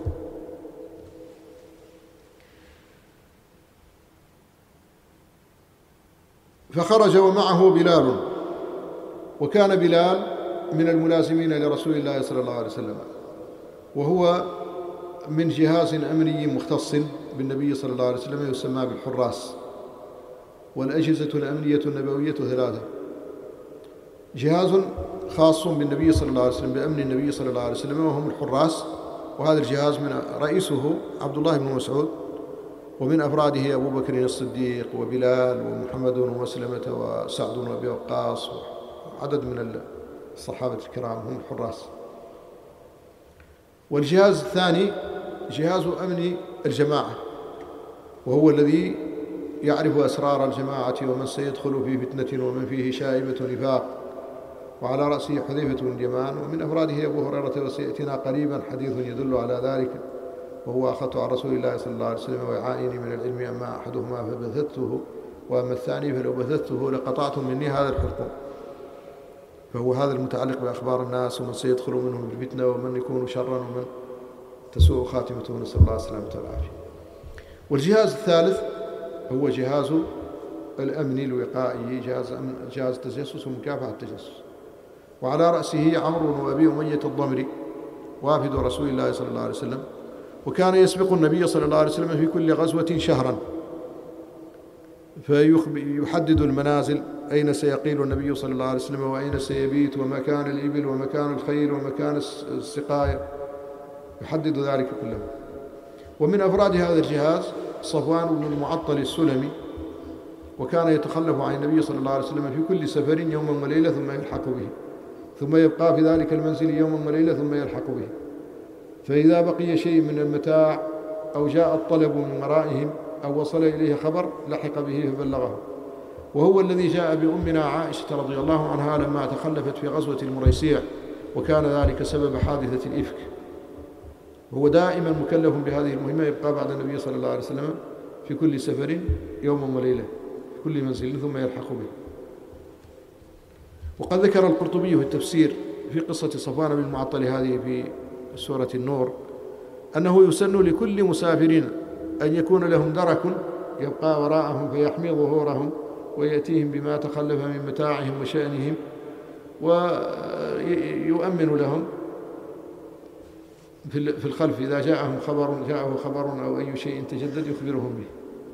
فخرج ومعه بلال، وكان بلال من الملازمين لرسول الله صلى الله عليه وسلم، وهو من جهاز أمني مختص بالنبي صلى الله عليه وسلم يسمى بالحراس. والأجهزة الأمنية النبوية ثلاثة: جهاز خاص بالنبي صلى الله عليه وسلم بأمن النبي صلى الله عليه وسلم وهم الحراس، وهذا الجهاز من رئيسه عبد الله بن مسعود، ومن أفراده أبو بكر الصديق وبلال ومحمد ومسلمة وسعد بن أبي وقاص وعدد من الصحابة الكرام هم الحراس. والجهاز الثاني جهاز أمن الجماعة، وهو الذي يعرف أسرار الجماعة ومن سيدخل في فتنة ومن فيه شائبة نفاق، وعلى رأسه حذيفة بن اليمان، ومن أفراده أبو هريرة، وسيأتينا قريبا حديث يدل على ذلك، وهو أخذت عن رسول الله صلى الله عليه وسلم ويعاني من العلم، أما أحدهما فبثته وأما الثاني فلو بثته لقطعتم مني هذا الحلقوم. فهو هذا المتعلق بأخبار الناس ومن سيدخل منهم الفتنة ومن يكون شرا ومن تسوء خاتمته، نسأل الله السلامة والعافية. والجهاز الثالث هو جهاز الأمن الوقائي، جهاز جهاز التجسس ومكافحة التجسس، وعلى رأسه عمرو بن أبي أمية الضمري وافد رسول الله صلى الله عليه وسلم، وكان يسبق النبي صلى الله عليه وسلم في كل غزوة شهرا، فيحدد المنازل أين سيقيل النبي صلى الله عليه وسلم وأين سيبيت ومكان الإبل ومكان الخيل ومكان السقاية، يحدد ذلك كله. ومن أفراد هذا الجهاز صفوان بن المعطل السلمي، وكان يتخلف عن النبي صلى الله عليه وسلم في كل سفر يوما وليلة ثم يلحق به، ثم يبقى في ذلك المنزل يوما وليلة ثم يلحق به، فإذا بقي شيء من المتاع أو جاء الطلب من ورائهم أو وصل إليه خبر لحق به فبلغه. وهو الذي جاء بأمنا عائشة رضي الله عنها لما تخلفت في غزوة المريسيع، وكان ذلك سبب حادثة الإفك. هو دائما مكلف بهذه المهمة، يبقى بعد النبي صلى الله عليه وسلم في كل سفر يوما وليلة في كل منزل ثم يلحق به. وقد ذكر القرطبي في التفسير في قصة صفوان بن المعطل هذه في سورة النور أنه يسن لكل مسافرين أن يكون لهم درك يبقى وراءهم فيحمي ظهورهم ويأتيهم بما تخلف من متاعهم وشأنهم، ويؤمن لهم في الخلف إذا جاءهم خبر جاءه خبر أو أي شيء تجدد يخبرهم به.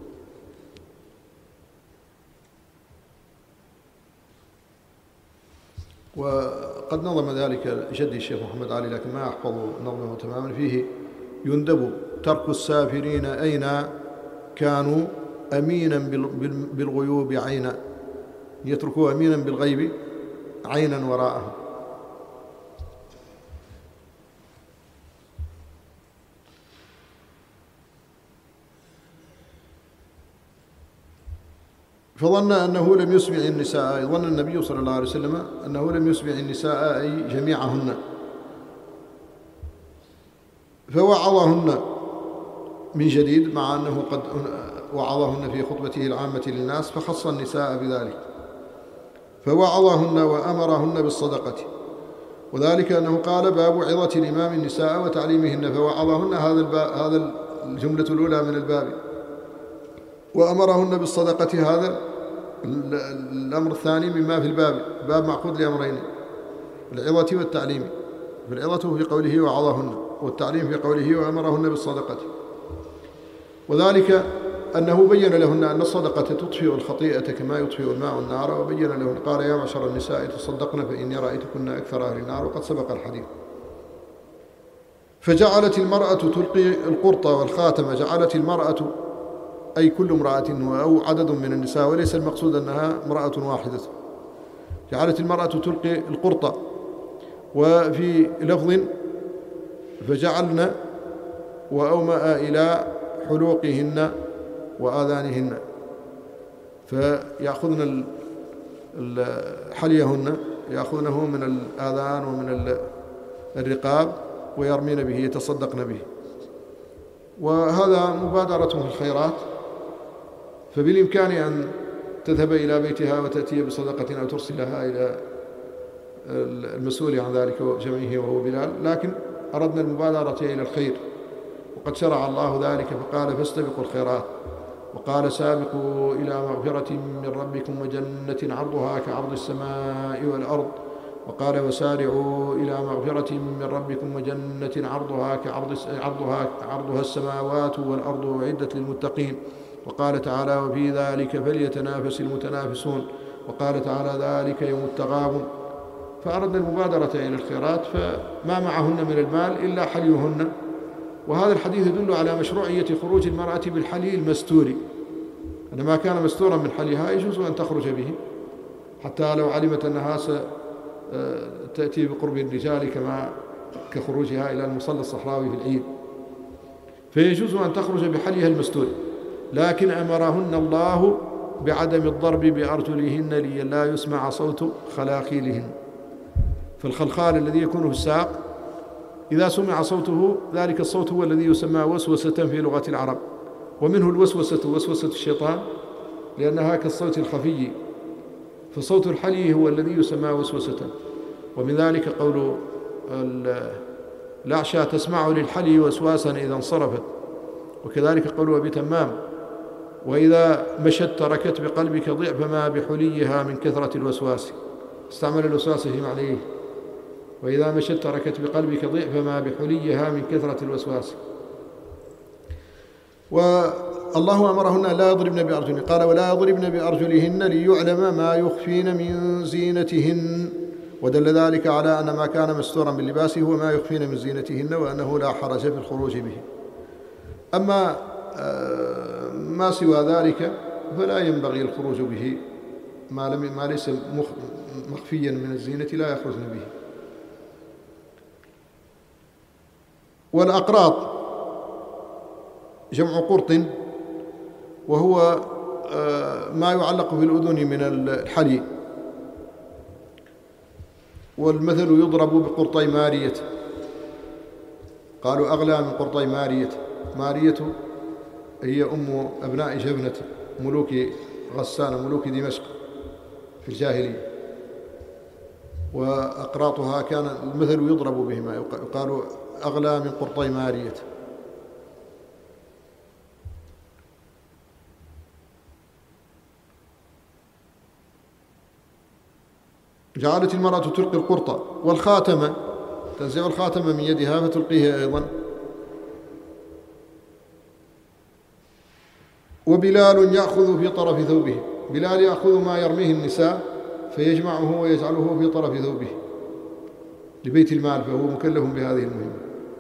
وقد نظم ذلك جدي الشيخ محمد علي، لكن ما أحفظ نظمه تماما. فيه يندب ترك السافرين أين كانوا أمينا بالغيوب عينا، يتركوا أمينا بالغيب عينا وراءهم. فظن أنه لم يسمع النساء، ظن النبي صلى الله عليه وسلم أنه لم يسمع النساء أي جميعهن، فوعظهن من جديد، مع أنه قد وعظهن في خطبته العامة للناس، فخص النساء بذلك، فوعظهن وأمرهن بالصدقة، وذلك أنه قال باب عظة الإمام النساء وتعليمهن، فوعظهن هذا الباب، هذا الجملة الأولى من الباب، وأمرهن بالصدقة هذا الأمر الثاني مما في الباب، باب معقود لأمرين، العظة والتعليم. فالعظة في قوله وعظهن، والتعليم في قوله وأمرهن بالصدقة، وذلك أنه بين لهن أن الصدقة تطفئ الخطيئة كما يطفئ الماء النار، وبين لهن قال يا معشر النساء تصدقن فإني رأيتكن أكثر أهل النار، وقد سبق الحديث. فجعلت المرأة تلقي القرط والخاتم، جعلت المرأة أي كل امرأة أو عدد من النساء، وليس المقصود أنها امرأة واحدة، جعلت المرأة تلقي القرط. وفي لفظ فجعلن وأومأ إلى حلوقهن وآذانهن، فيأخذن حليهن، يأخذنه من الآذان ومن الرقاب ويرمين به، يتصدقن به. وهذا مبادرة في الخيرات، فبالإمكان أن تذهب إلى بيتها وتأتي بصدقة أو ترسلها إلى المسؤول عن ذلك جمعه وهو بلال، لكن أردنا المبادرة إلى الخير، وقد شرع الله ذلك فقال فاستبقوا الخيرات، وقال سابقوا إلى مغفرة من ربكم وجنة عرضها كعرض السماء والأرض، وقال وسارعوا إلى مغفرة من ربكم وجنة عرضها كعرض عرضها عرضها السماوات والأرض أعدت للمتقين، وقال تعالى وفي ذلك فليتنافس المتنافسون، وقال تعالى ذلك يوم التغابن. فأردنا المبادرة إلى الخيرات، فما معهن من المال إلا حليهن. وهذا الحديث يدل على مشروعية خروج المرأة بالحلي المستور، أن ما كان مستورا من حليها يجوز أن تخرج به، حتى لو علمت أنها ستأتي بقرب الرجال كما كخروجها إلى المصلى الصحراوي في العيد، فيجوز أن تخرج بحليها المستور. لكن أمرهن الله بعدم الضرب بأرجلهن لئلا يسمع صوت خلاخيلهن، فالخلخال الذي يكون في الساق إذا سمع صوته، ذلك الصوت هو الذي يسمى وسوسة في لغة العرب، ومنه الوسوسة وسوسة الشيطان لأنها كالصوت الخفي، فصوت الحلي هو الذي يسمى وسوسة. ومن ذلك قول الأعشى: تسمع للحلي وسواسا إذا انصرفت. وكذلك قول أبي تمام: وإذا مشت تركت بقلبك ضعف ما بحليها من كثرة الوسواس. استعمل الوسواس في معنيه: وإذا مشت تركت بقلبك ضعف ما بحليها من كثرة الوسواس. والله أمرهن لا يضربن بأرجلهن، قال: ولا يضربن بأرجلهن ليعلم ما يخفين من زينتهن، ودل ذلك على أن ما كان مستورا باللباس هو ما يخفين من زينتهن، وأنه لا حرج في الخروج به. أما ما سوى ذلك فلا ينبغي الخروج به، ما, لم ما ليس مخفيا من الزينة لا يخرجن به. والأقراط جمع قرط، وهو ما يعلق في الأذن من الحلي، والمثل يضرب بقرطي مارية. قالوا: أغلى من قرطي مارية. مارية هي أم أبناء جبنة ملوك غسان ملوك دمشق في الجاهلية، وأقراطها كان المثل يضرب بهما، يقال: أغلى من قرطي مارية. جعلت المرأة تلقي القرطة والخاتمة، تنزع الخاتمة من يدها فتلقيه أيضا. وبلال يأخذ في طرف ثوبه، بلال يأخذ ما يرميه النساء فيجمعه ويجعله في طرف ثوبه لبيت المال، فهو مكلف بهذه المهمة.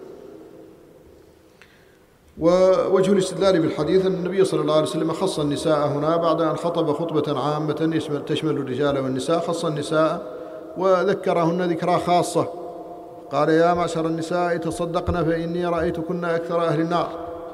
ووجه الاستدلال بالحديث أن النبي صلى الله عليه وسلم خص النساء هنا بعد أن خطب خطبة عامة تشمل الرجال والنساء، خص النساء وذكرهن ذكرى خاصة. قال: يا معشر النساء تصدقن فإني رأيتكن أكثر أهل النار.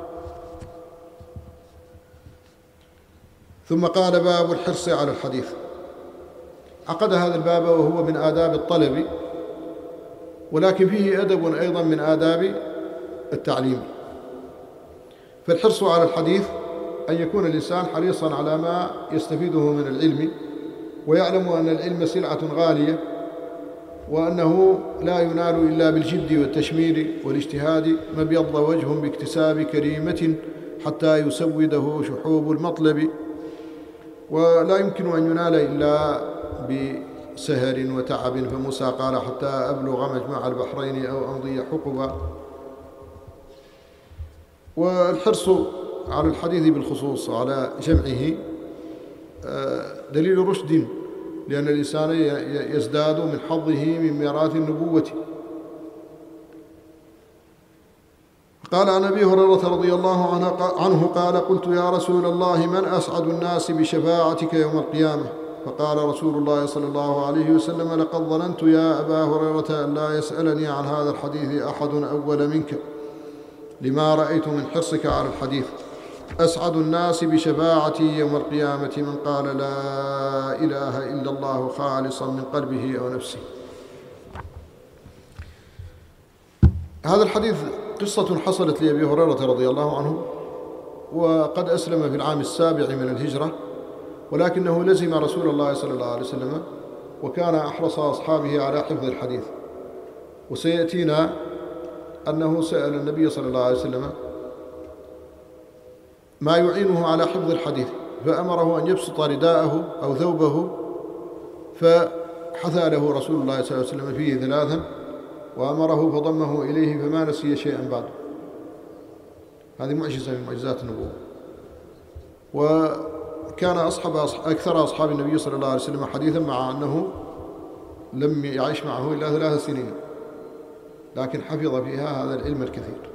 ثم قال: باب الحرص على الحديث. عقد هذا الباب وهو من آداب الطلب، ولكن فيه أدب أيضا من آداب التعليم. فالحرص على الحديث أن يكون الإنسان حريصا على ما يستفيده من العلم، ويعلم أن العلم سلعة غالية، وأنه لا ينال إلا بالجد والتشمير والاجتهاد، مبيض وجه باكتساب كريمة حتى يسوده شحوب المطلب، ولا يمكن أن ينال إلا بسهر وتعب. فموسى قال: حتى أبلغ مجمع البحرين أو أمضي حقبا. والحرص على الحديث بالخصوص على جمعه دليل رشد، لأن الإنسان يزداد من حظه من ميراث النبوة. قال عن أبي هريرة رضي الله عنه قال: قلت: يا رسول الله، من أسعد الناس بشفاعتك يوم القيامة؟ فقال رسول الله صلى الله عليه وسلم: لقد ظننت يا أبا هريرة أن لا يسألني عن هذا الحديث أحد أول منك، لما رأيت من حرصك على الحديث. أسعد الناس بشفاعتي يوم القيامة من قال لا إله إلا الله خالصا من قلبه أو نفسه. هذا الحديث قصة حصلت لأبي هريرة رضي الله عنه، وقد أسلم في العام السابع من الهجرة، ولكنه لزم رسول الله صلى الله عليه وسلم، وكان أحرص أصحابه على حفظ الحديث. وسيأتينا أنه سأل النبي صلى الله عليه وسلم ما يعينه على حفظ الحديث، فأمره أن يبسط رداءه أو ثوبه، فحثى له رسول الله صلى الله عليه وسلم فيه ثلاثا، وأمره فضمه إليه فما نسي شيئا بعد. هذه معجزة من معجزات النبوة. وكان أصحاب أكثر أصحاب النبي صلى الله عليه وسلم حديثا، مع أنه لم يعيش معه إلا ثلاث سنين، لكن حفظ فيها هذا العلم الكثير.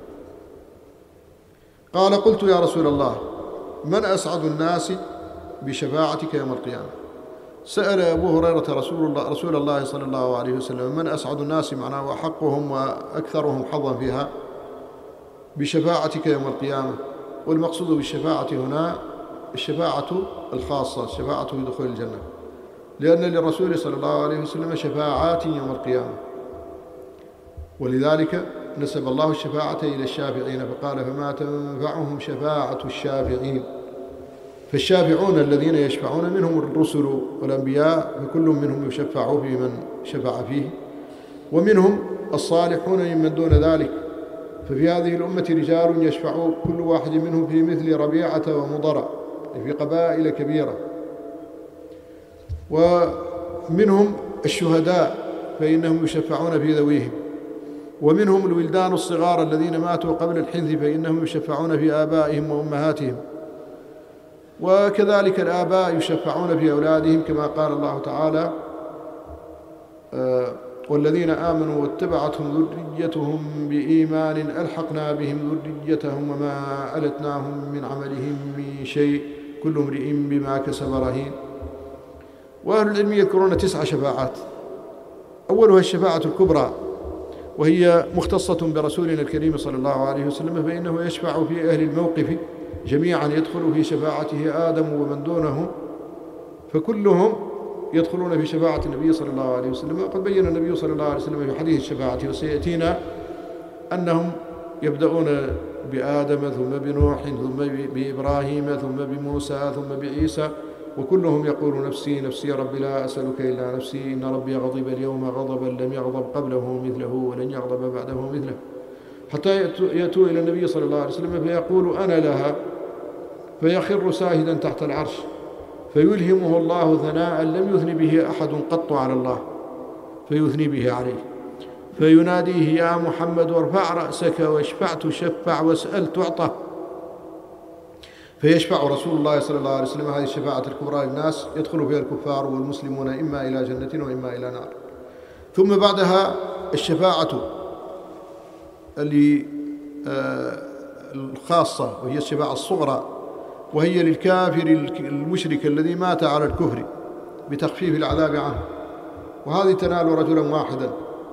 قال: قلت يا رسول الله، من أسعد الناس بشفاعتك يوم القيامة؟ سأل أبو هريرة رسول الله, رسول الله صلى الله عليه وسلم من أسعد الناس معناه وأحقهم وأكثرهم حظا فيها بشفاعتك يوم القيامة. والمقصود بالشفاعة هنا الشفاعة الخاصة، الشفاعة في دخول الجنة، لأن للرسول صلى الله عليه وسلم شفاعات يوم القيامة، ولذلك نسب الله الشفاعة إلى الشافعين، فقال: فما تنفعهم شفاعة الشافعين. فالشافعون الذين يشفعون منهم الرسل والأنبياء، فكل منهم يشفع في من شفع فيه، ومنهم الصالحون ممن دون ذلك، ففي هذه الأمة رجال يشفع كل واحد منهم في مثل ربيعة ومضر في قبائل كبيرة. ومنهم الشهداء فإنهم يشفعون في ذويهم، ومنهم الولدان الصغار الذين ماتوا قبل الحنث فإنهم يشفعون في آبائهم وأمهاتهم، وكذلك الآباء يشفعون في أولادهم كما قال الله تعالى: والذين آمنوا واتبعتهم ذريتهم بإيمان ألحقنا بهم ذريتهم وما ألتناهم من عملهم من شيء كل امرئ بما كسب رهين. وأهل العلم يذكرون تسع شفاعات، أولها الشفاعة الكبرى وهي مختصة برسولنا الكريم صلى الله عليه وسلم، فإنه يشفع في أهل الموقف جميعا، يدخل في شفاعته آدم ومن دونه، فكلهم يدخلون في شفاعة النبي صلى الله عليه وسلم. وقد بين النبي صلى الله عليه وسلم في حديث الشفاعة وسيأتينا أنهم يبدأون بآدم ثم بنوح ثم بإبراهيم ثم بموسى ثم بعيسى، وكلهم يقول نفسي نفسي رب لا أسألك إلا نفسي إن ربي غضب اليوم غضبا لم يغضب قبله مثله ولن يغضب بعده مثله، حتى يأتوا إلى النبي صلى الله عليه وسلم فيقول أنا لها، فيخر ساهدا تحت العرش، فيلهمه الله ثناء لم يثن به أحد قط على الله فيثني به عليه، فيناديه يا محمد وارفع رأسك واشفع تشفع واسأل تعطى، فيشفع رسول الله صلى الله عليه وسلم هذه الشفاعة الكبرى للناس يدخل فيها الكفار والمسلمون إما إلى جنة وإما إلى نار. ثم بعدها الشفاعة اللي الخاصة وهي الشفاعة الصغرى، وهي للكافر المشرك الذي مات على الكفر بتخفيف العذاب عنه، وهذه تنال رجلا واحدا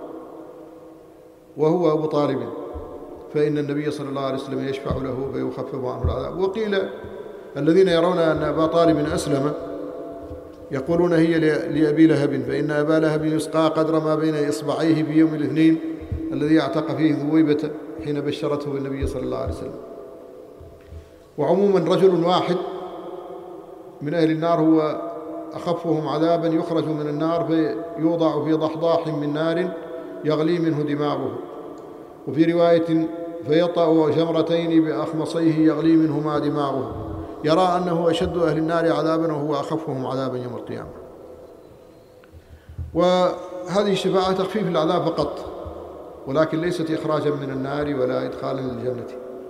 وهو أبو طالب، فإن النبي صلى الله عليه وسلم يشفع له فيخفف عنه العذاب. وقيل الذين يرون أن أبا طالب أسلم يقولون هي لأبي لهب، فإن أبا لهب يسقى قدر ما بين إصبعيه في يوم الاثنين الذي اعتق فيه ذويبة حين بشرته النبي صلى الله عليه وسلم. وعموما رجل واحد من أهل النار هو أخفهم عذابا يخرج من النار فيوضع في ضحضاح من نار يغلي منه دماغه، وفي رواية فيطأ جمرتين بأخمصيه يغلي منهما دماغه، يرى أنه أشد أهل النار عذابا وهو أخفهم عذابا يوم القيامة. وهذه الشفاعة تخفيف العذاب فقط، ولكن ليست إخراجا من النار ولا إدخالا للجنة.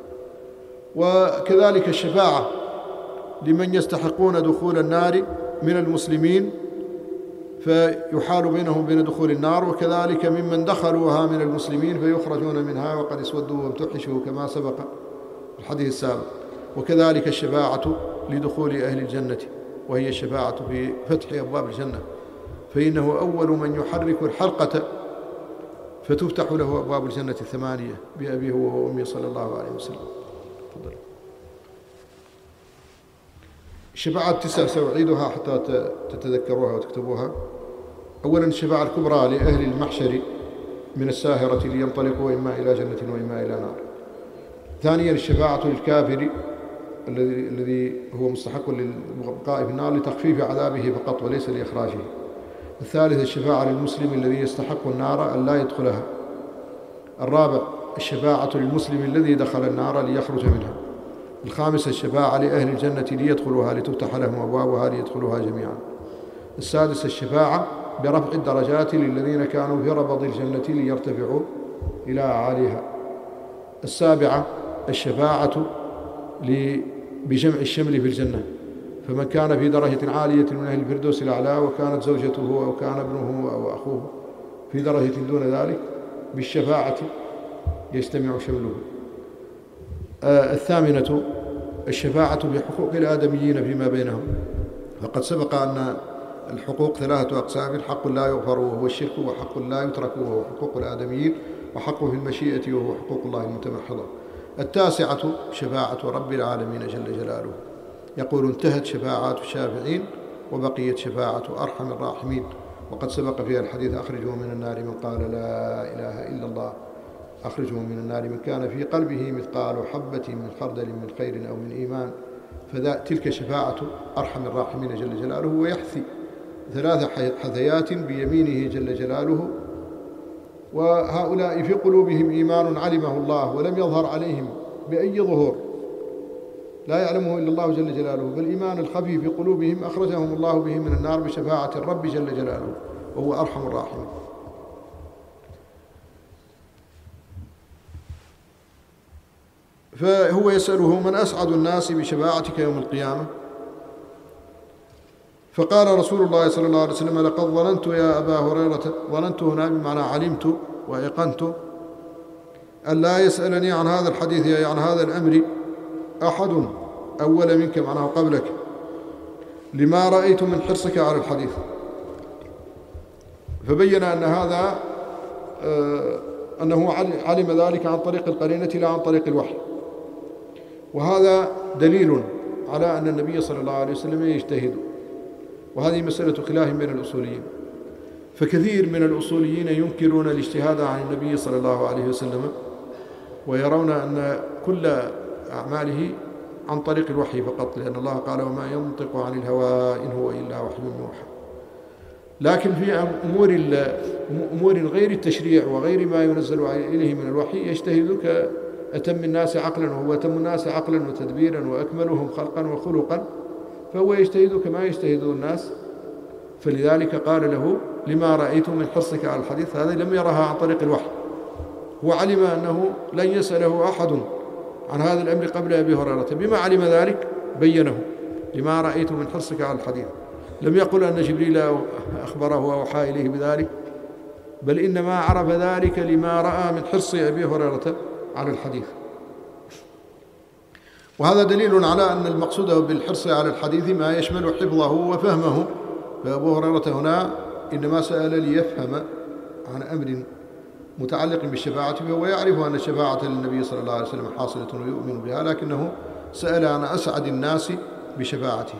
وكذلك الشفاعة لمن يستحقون دخول النار من المسلمين فيحال بينهم بين دخول النار، وكذلك ممن دخلوها من المسلمين فيخرجون منها وقد اسودوا وامتحشوا كما سبق الحديث السابق. وكذلك الشفاعة لدخول أهل الجنة وهي الشفاعة في فتح أبواب الجنة، فإنه أول من يحرك الحلقة فتفتح له أبواب الجنة الثمانية بأبيه وأمي صلى الله عليه وسلم. تفضل. الشفاعة التسع سأعيدها حتى تتذكروها وتكتبوها. أولا الشفاعة الكبرى لأهل المحشر من الساهرة لينطلقوا إما إلى جنة وإما إلى نار. ثانيا الشفاعة للكافر الذي الذي هو مستحق للبقاء في النار لتخفيف عذابه فقط وليس لإخراجه. الثالث الشفاعة للمسلم الذي يستحق النار أن لا يدخلها. الرابع الشفاعة للمسلم الذي دخل النار ليخرج منها. الخامس الشفاعة لأهل الجنة ليدخلوها لتفتح لهم أبوابها ليدخلوها جميعا. السادس الشفاعة برفع الدرجات للذين كانوا في ربض الجنة ليرتفعوا إلى أعاليها. السابعة الشفاعة بجمع الشمل في الجنة، فمن كان في درجة عالية من أهل الفردوس الأعلى وكانت زوجته أو كان ابنه أو أخوه في درجة دون ذلك بالشفاعة يجتمع شمله. آه الثامنة الشفاعة بحقوق الآدميين فيما بينهم، فقد سبق أن الحقوق ثلاثة أقسام: حق لا يغفر وهو الشرك، وحق لا يترك وهو حقوق الآدميين، وحق في المشيئة وهو حقوق الله المتمحضة. التاسعة شفاعة رب العالمين جل جلاله، يقول انتهت شفاعات الشافعين وبقيت شفاعة أرحم الراحمين، وقد سبق فيها الحديث: أخرجوا من النار من قال لا إله إلا الله، أخرجوا من النار من كان في قلبه مثقال حبة من خردل من خير أو من إيمان. فتلك شفاعة أرحم الراحمين جل جلاله، ويحثي ثلاث حثيات بيمينه جل جلاله وهؤلاء في قلوبهم إيمان علمه الله ولم يظهر عليهم بأي ظهور، لا يعلمه إلا الله جل جلاله، بل إيمان الخفي في قلوبهم أخرجهم الله به من النار بشفاعة الرب جل جلاله، وهو أرحم الراحمين. فهو يسأله: من أسعد الناس بشفاعتك يوم القيامة؟ فقال رسول الله صلى الله عليه وسلم: لقد ظننت يا أبا هريرة، ظننت هنا بمعنى علمت وأيقنت، أن لا يسألني عن هذا الحديث، يعني عن هذا الأمر، أحد أول منك، معناه قبلك، لما رأيت من حرصك على الحديث. فبين أن هذا أنه علم ذلك عن طريق القرينة لا عن طريق الوحي، وهذا دليل على أن النبي صلى الله عليه وسلم يجتهد، وهذه مسألة خلاف بين الأصوليين. فكثير من الأصوليين ينكرون الاجتهاد عن النبي صلى الله عليه وسلم، ويرون أن كل أعماله عن طريق الوحي فقط، لأن الله قال: وما ينطق عن الهوى إن هو إلا وحي يوحى. لكن في أمور أمور غير التشريع وغير ما ينزل إليه من الوحي يجتهد كأتم الناس عقلا، وهو أتم الناس عقلا وتدبيرا وأكملهم خلقا وخلقا، فهو يجتهد كما يجتهد الناس. فلذلك قال له: لما رأيت من حرصك على الحديث. هذا لم يرها عن طريق الوحي، وعلم أنه لن يسأله أحد عن هذا الأمر قبل أبي هريرة. بما علم ذلك بينه: لما رأيت من حرصك على الحديث. لم يقل أن جبريل أخبره وأوحى إليه بذلك، بل إنما عرف ذلك لما رأى من حرص أبي هريرة على الحديث. وهذا دليل على أن المقصود بالحرص على الحديث ما يشمل حفظه وفهمه. فأبو هريرة هنا إنما سأل ليفهم عن أمر متعلق بالشفاعة، فهو يعرف أن الشفاعة للنبي صلى الله عليه وسلم حاصلة ويؤمن بها، لكنه سأل عن أسعد الناس بشفاعته.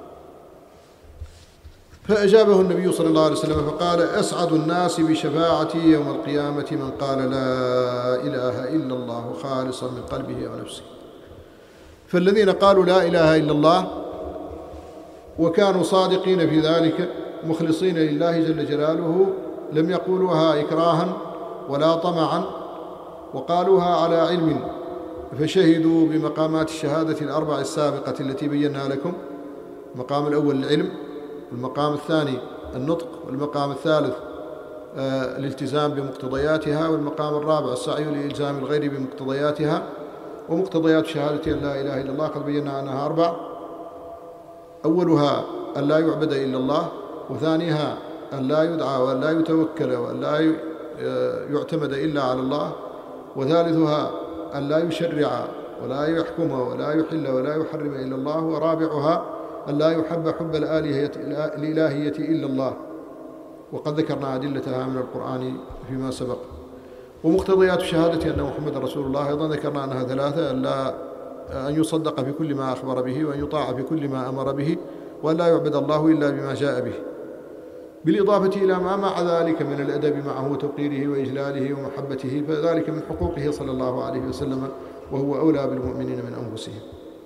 فأجابه النبي صلى الله عليه وسلم فقال: أسعد الناس بشفاعتي يوم القيامة من قال لا إله إلا الله خالصا من قلبه ونفسه. فالذين قالوا لا إله إلا الله وكانوا صادقين في ذلك مخلصين لله جل جلاله لم يقولوها إكراها ولا طمعا، وقالوها على علم، فشهدوا بمقامات الشهادة الأربع السابقة التي بيناها لكم. المقام الأول العلم، والمقام الثاني النطق، والمقام الثالث آه الالتزام بمقتضياتها، والمقام الرابع السعي لإلزام الغير بمقتضياتها. ومقتضيات شهادة أن لا إله إلا الله قد بينا أنها أربع: أولها أن لا يعبد إلا الله، وثانيها أن لا يدعى وأن لا يتوكل وأن لا يعتمد إلا على الله، وثالثها أن لا يشرع ولا يحكم ولا يحل ولا يحرم إلا الله، ورابعها أن لا يحب حب الإلهية إلا الله. وقد ذكرنا أدلتها من القرآن فيما سبق. ومقتضيات شهادة أن محمد رسول الله أيضا ذكرنا أنها ثلاثة: أن, لا أن يصدق في كل ما أخبر به، وأن يطاع في كل ما أمر به، وأن لا يعبد الله إلا بما جاء به، بالإضافة إلى ما مع ذلك من الأدب معه وتوقيره وإجلاله ومحبته، فذلك من حقوقه صلى الله عليه وسلم، وهو أولى بالمؤمنين من أنفسهم.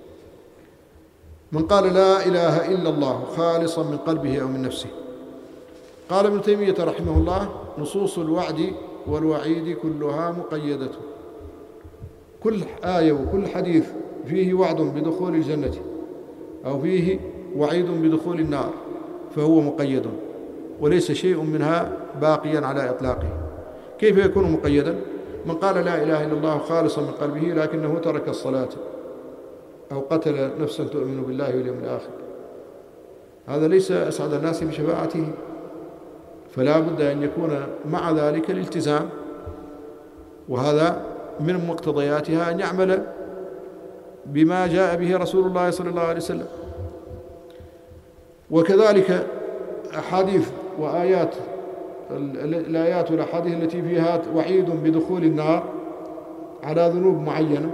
من قال لا إله إلا الله خالصا من قلبه أو من نفسه. قال ابن تيمية رحمه الله: نصوص الوعد والوعيد كلها مقيدة. كل آية وكل حديث فيه وعد بدخول الجنة أو فيه وعيد بدخول النار فهو مقيد، وليس شيء منها باقيا على إطلاقه. كيف يكون مقيدا؟ من قال لا إله إلا الله خالصا من قلبه لكنه ترك الصلاة أو قتل نفسا تؤمن بالله واليوم الآخر، هذا ليس أسعد الناس بشفاعته. فلا بد أن يكون مع ذلك الالتزام، وهذا من مقتضياتها أن يعمل بما جاء به رسول الله صلى الله عليه وسلم. وكذلك أحاديث وآيات الآيات والأحاديث التي فيها وعيد بدخول النار على ذنوب معينة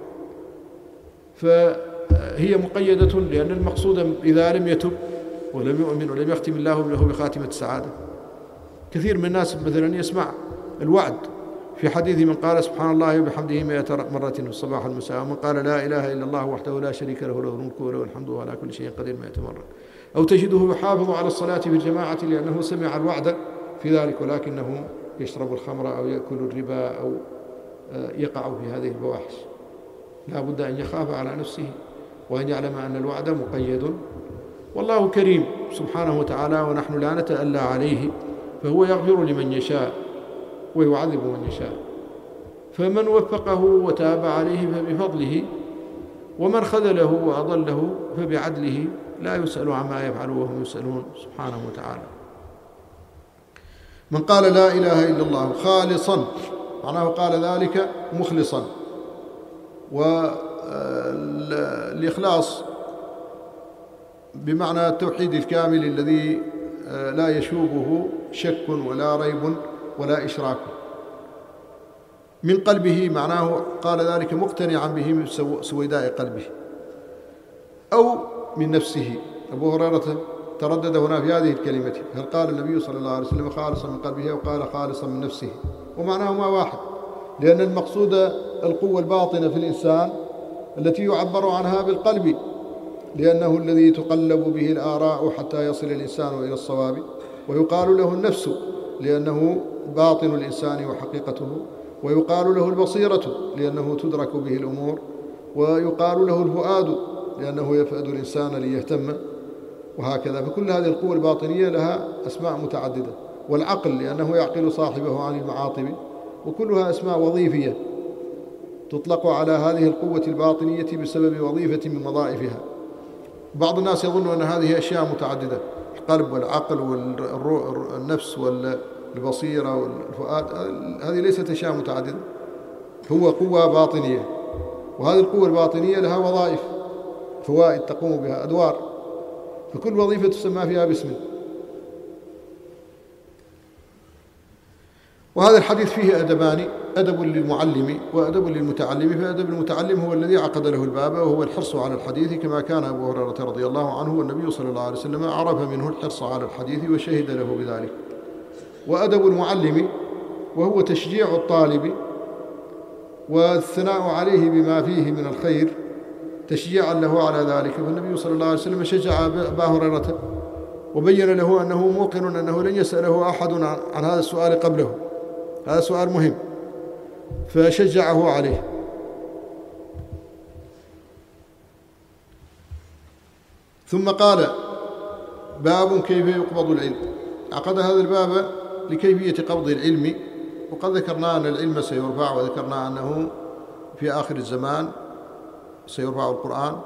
فهي مقيدة، لأن المقصود إذا لم يتب ولم يؤمن ولم يختم الله له بخاتمة السعادة. كثير من الناس مثلا يسمع الوعد في حديث: من قال سبحان الله وبحمده مئة مرة في الصباح والمساء، ومن قال لا إله إلا الله وحده لا شريك له له الملك وله الحمد وهو على كل شيء قدير مئة مرة. أو تجده يحافظ على الصلاة في الجماعة لأنه سمع الوعد في ذلك ولكنه يشرب الخمر أو يأكل الربا أو يقع في هذه الفواحش. لا بد أن يخاف على نفسه وأن يعلم أن الوعد مقيد، والله كريم سبحانه وتعالى ونحن لا نتألى عليه، فهو يغفر لمن يشاء ويعذب من يشاء، فمن وفقه وتاب عليه فبفضله، ومن خذله وأضله فبعدله، لا يسأل عما يفعل وهم يسألون سبحانه وتعالى. من قال لا إله إلا الله خالصا، معناه قال ذلك مخلصا، والإخلاص بمعنى التوحيد الكامل الذي لا يشوبه شك ولا ريب ولا إشراك من قلبه، معناه قال ذلك مقتنعا به من سويداء قلبه أو من نفسه. أبو هريرة تردد هنا في هذه الكلمة، هل قال النبي صلى الله عليه وسلم خالصا من قلبه أو قال خالصا من نفسه؟ ومعناهما واحد، لأن المقصود القوة الباطنة في الإنسان التي يعبر عنها بالقلب، لأنه الذي تقلب به الآراء حتى يصل الإنسان إلى الصواب، ويقال له النفس لأنه باطن الإنسان وحقيقته، ويقال له البصيرة لأنه تدرك به الأمور، ويقال له الفؤاد لأنه يفأد الإنسان ليهتم، وهكذا. فكل هذه القوة الباطنية لها أسماء متعددة، والعقل لأنه يعقل صاحبه عن المعاطب، وكلها أسماء وظيفية تطلق على هذه القوة الباطنية بسبب وظيفة من وظائفها. بعض الناس يظن أن هذه أشياء متعددة، القلب والعقل والنفس والبصيرة والفؤاد، هذه ليست أشياء متعددة، هو قوة باطنية، وهذه القوة الباطنية لها وظائف، فوائد تقوم بها، أدوار، فكل وظيفة تسمى فيها باسم. وهذا الحديث فيه أدبان، أدب للمعلم وأدب للمتعلم. فأدب المتعلم هو الذي عقد له الباب، وهو الحرص على الحديث، كما كان أبو هريرة رضي الله عنه والنبي صلى الله عليه وسلم عرف منه الحرص على الحديث وشهد له بذلك. وأدب المعلم وهو تشجيع الطالب والثناء عليه بما فيه من الخير تشجيعا له على ذلك. فالنبي صلى الله عليه وسلم شجع أبا هريرة وبين له أنه موقن أنه لن يسأله أحد عن هذا السؤال قبله، هذا سؤال مهم، فشجعه عليه. ثم قال باب كيف يقبض العلم. عقد هذا الباب لكيفية قبض العلم، وقد ذكرنا أن العلم سيرفع، وذكرنا أنه في آخر الزمان سيرفع القرآن،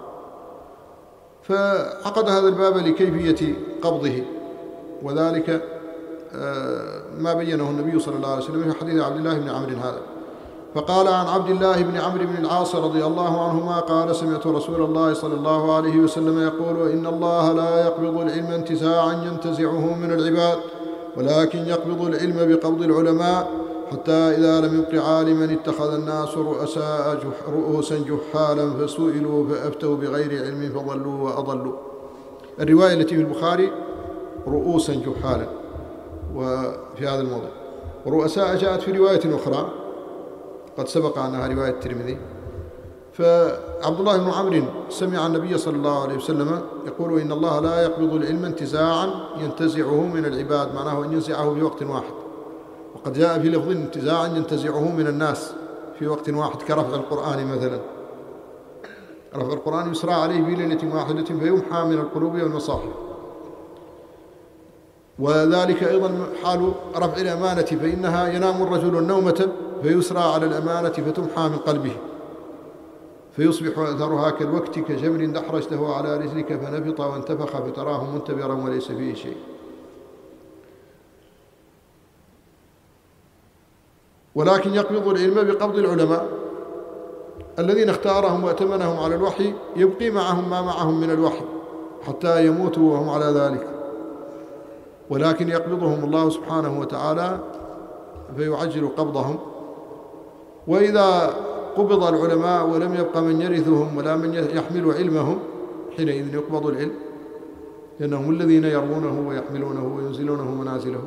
فعقد هذا الباب لكيفية قبضه، وذلك ما بينه النبي صلى الله عليه وسلم في حديث عبد الله بن عمرو هذا. فقال عن عبد الله بن عمرو بن العاص رضي الله عنهما قال سمعت رسول الله صلى الله عليه وسلم يقول إن الله لا يقبض العلم انتزاعا ينتزعه من العباد، ولكن يقبض العلم بقبض العلماء، حتى إذا لم يبق عالما اتخذ الناس رؤساء رؤوسا جحالا فسئلوا فأفتوا بغير علم فضلوا وأضلوا. الرواية التي في البخاري رؤوسا جحالا، وفي هذا الموضع ورؤساء جاءت في رواية أخرى قد سبق أنها رواية الترمذي. فعبد الله بن عمرو سمع النبي صلى الله عليه وسلم يقول إن الله لا يقبض العلم انتزاعا ينتزعه من العباد، معناه أن ينزعه في وقت واحد، وقد جاء في لفظ انتزاعا ينتزعه من الناس في وقت واحد، كرفع القرآن مثلا، رفع القرآن يسرى عليه في ليلة واحدة فيمحى من القلوب والمصاحف. وذلك أيضا حال رفع الأمانة، فإنها ينام الرجل النومة فيسرى على الأمانة فتمحى من قلبه، فيصبح أثرها كالوقت كجمر دحرجته على رجلك فنفط وانتفخ فتراه منتبرا وليس فيه شيء. ولكن يقبض العلم بقبض العلماء الذين اختارهم وأتمنهم على الوحي، يبقي معهم ما معهم من الوحي حتى يموتوا وهم على ذلك، ولكن يقبضهم الله سبحانه وتعالى فيعجل قبضهم. وإذا قبض العلماء ولم يبق من يرثهم ولا من يحمل علمهم، حينئذ يقبض العلم، لأنهم الذين يروونه ويحملونه وينزلونه منازله.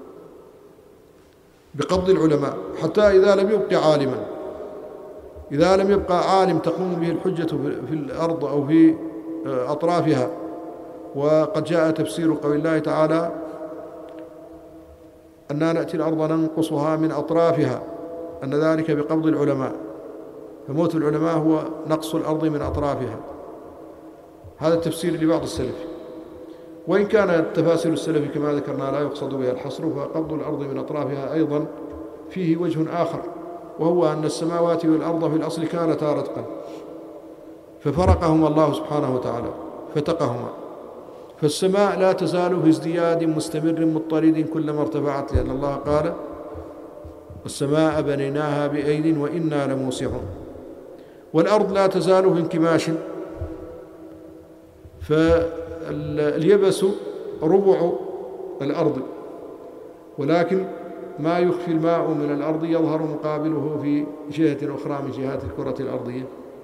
بقبض العلماء حتى إذا لم يبق عالما، إذا لم يبقى عالم تقوم به الحجة في الأرض أو في أطرافها. وقد جاء تفسير قول الله تعالى أننا نأتي الأرض ننقصها من أطرافها، أن ذلك بقبض العلماء، فموت العلماء هو نقص الأرض من أطرافها. هذا التفسير لبعض السلف، وإن كان التفاسير السلف كما ذكرنا لا يقصد بها الحصر، فقبض الأرض من أطرافها أيضا فيه وجه آخر، وهو أن السماوات والأرض في الأصل كانتا رتقا ففرقهما الله سبحانه وتعالى فتقهما، فالسماء لا تزال في ازدياد مستمر مضطرد كلما ارتفعت، لأن الله قال والسماء بنيناها بأيد وإنا لموسعون. والأرض لا تزال في انكماش، فاليبس ربع الأرض، ولكن ما يخفي الماء من الأرض يظهر مقابله في جهة أخرى من جهات الكرة الأرضية.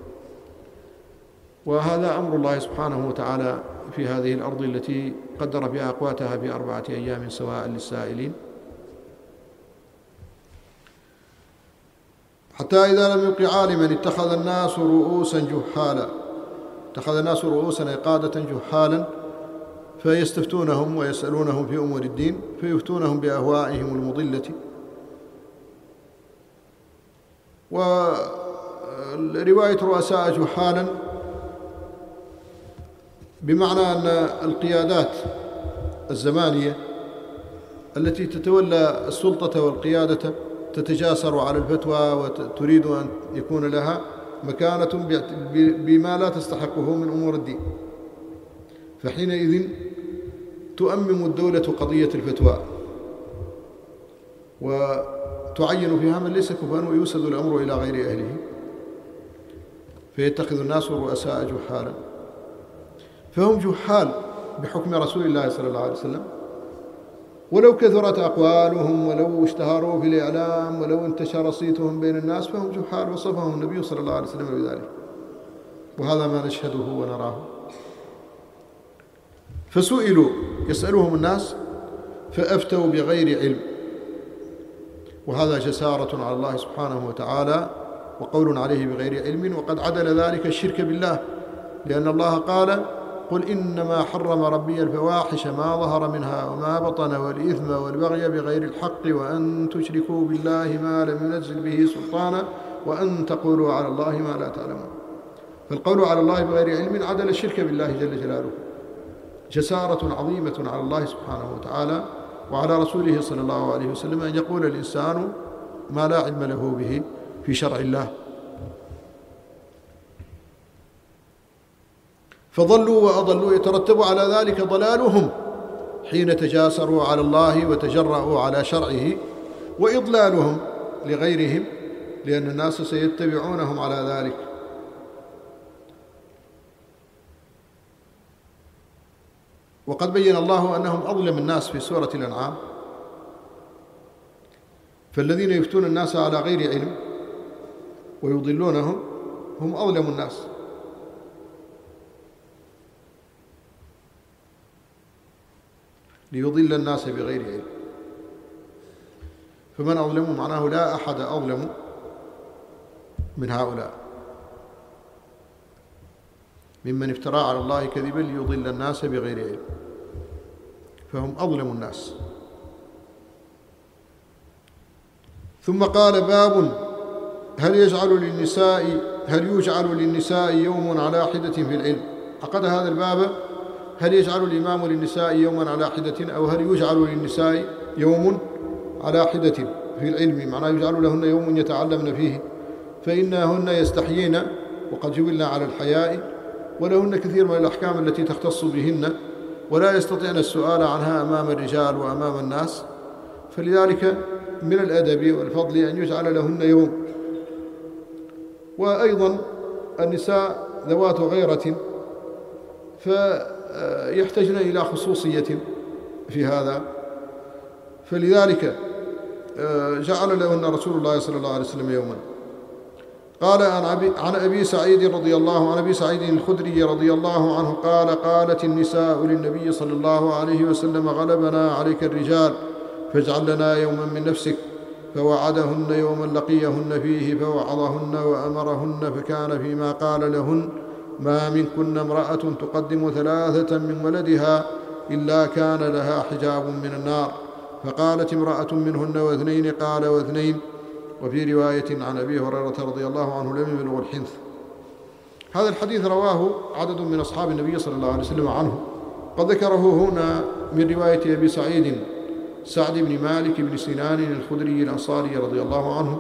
وهذا أمر الله سبحانه وتعالى في هذه الأرض التي قدر فيها أقواتها في أربعة أيام سواء للسائلين. حتى إذا لم يبق عالما اتخذ الناس رؤوسا جهالا، اتخذ الناس رؤوسا أي قادة جهالا، فيستفتونهم ويسألونهم في أمور الدين، فيفتونهم بأهوائهم المضلة. ورواية رؤساء جهالا بمعنى أن القيادات الزمانية التي تتولى السلطة والقيادة تتجاسر على الفتوى وتريد أن يكون لها مكانة بما لا تستحقه من أمور الدين، فحينئذ تؤمم الدولة قضية الفتوى وتعين فيها من ليس كفءا ويوسد الأمر إلى غير أهله، فيتخذ الناس رؤساء جهالا، فهم جهال بحكم رسول الله صلى الله عليه وسلم، ولو كثرت أقوالهم ولو اشتهروا في الإعلام ولو انتشر صيتهم بين الناس فهم جهال، وصفهم النبي صلى الله عليه وسلم بذلك، وهذا ما نشهده ونراه. فسئلوا يسألهم الناس فأفتوا بغير علم، وهذا جسارة على الله سبحانه وتعالى وقول عليه بغير علم، وقد عدل ذلك الشرك بالله، لأن الله قال قل إنما حرم ربي الفواحش ما ظهر منها وما بطن والإثم والبغي بغير الحق وأن تشركوا بالله ما لم ينزل به سلطانا وأن تقولوا على الله ما لا تعلمون. فالقول على الله بغير علم عدل الشرك بالله جل جلاله، جسارة عظيمة على الله سبحانه وتعالى وعلى رسوله صلى الله عليه وسلم أن يقول الإنسان ما لا علم له به في شرع الله. فضلوا وأضلوا، يترتب على ذلك ضلالهم حين تجاسروا على الله وتجرأوا على شرعه، وإضلالهم لغيرهم لأن الناس سيتبعونهم على ذلك. وقد بين الله أنهم أظلم الناس في سورة الأنعام، فالذين يفتون الناس على غير علم ويضلونهم هم أظلم الناس. ليضل الناس بغير علم، فمن أظلم معناه لا أحد أظلم من هؤلاء ممن افترى على الله كذبا ليضل الناس بغير علم، فهم أظلم الناس. ثم قال باب هل يجعل للنساء هل يجعل للنساء يوم على حدة في العلم. عقد هذا الباب هل يجعل الإمام للنساء يوما على حدة، أو هل يجعل للنساء يوم على حدة في العلم، معناه يجعل لهن يوم يتعلمن فيه، فإنهن يستحيين وقد جبلن على الحياء، ولهن كثير من الأحكام التي تختص بهن ولا يستطيعن السؤال عنها أمام الرجال وأمام الناس، فلذلك من الأدب والفضل أن يجعل لهن يوم. وأيضا النساء ذوات غيرة فيحتاجن إلى خصوصية في هذا، فلذلك جعل لهن رسول الله صلى الله عليه وسلم يوما. قال عن أبي سعيد رضي الله عن أبي سعيد الخدري رضي الله عنه قال قالت النساء للنبي صلى الله عليه وسلم غلبنا عليك الرجال فاجعل لنا يوما من نفسك، فوعدهن يوما لقيهن فيه فوعظهن وأمرهن، فكان فيما قال لهن ما منكن امرأة تقدم ثلاثة من ولدها إلا كان لها حجاب من النار، فقالت امرأة منهن واثنين، قال واثنين. وفي رواية عن أبي هريرة رضي الله عنه لم يبلغ الحنث. هذا الحديث رواه عدد من أصحاب النبي صلى الله عليه وسلم عنه، قد ذكره هنا من رواية أبي سعيد سعد بن مالك بن سنان الخدري الأنصاري رضي الله عنه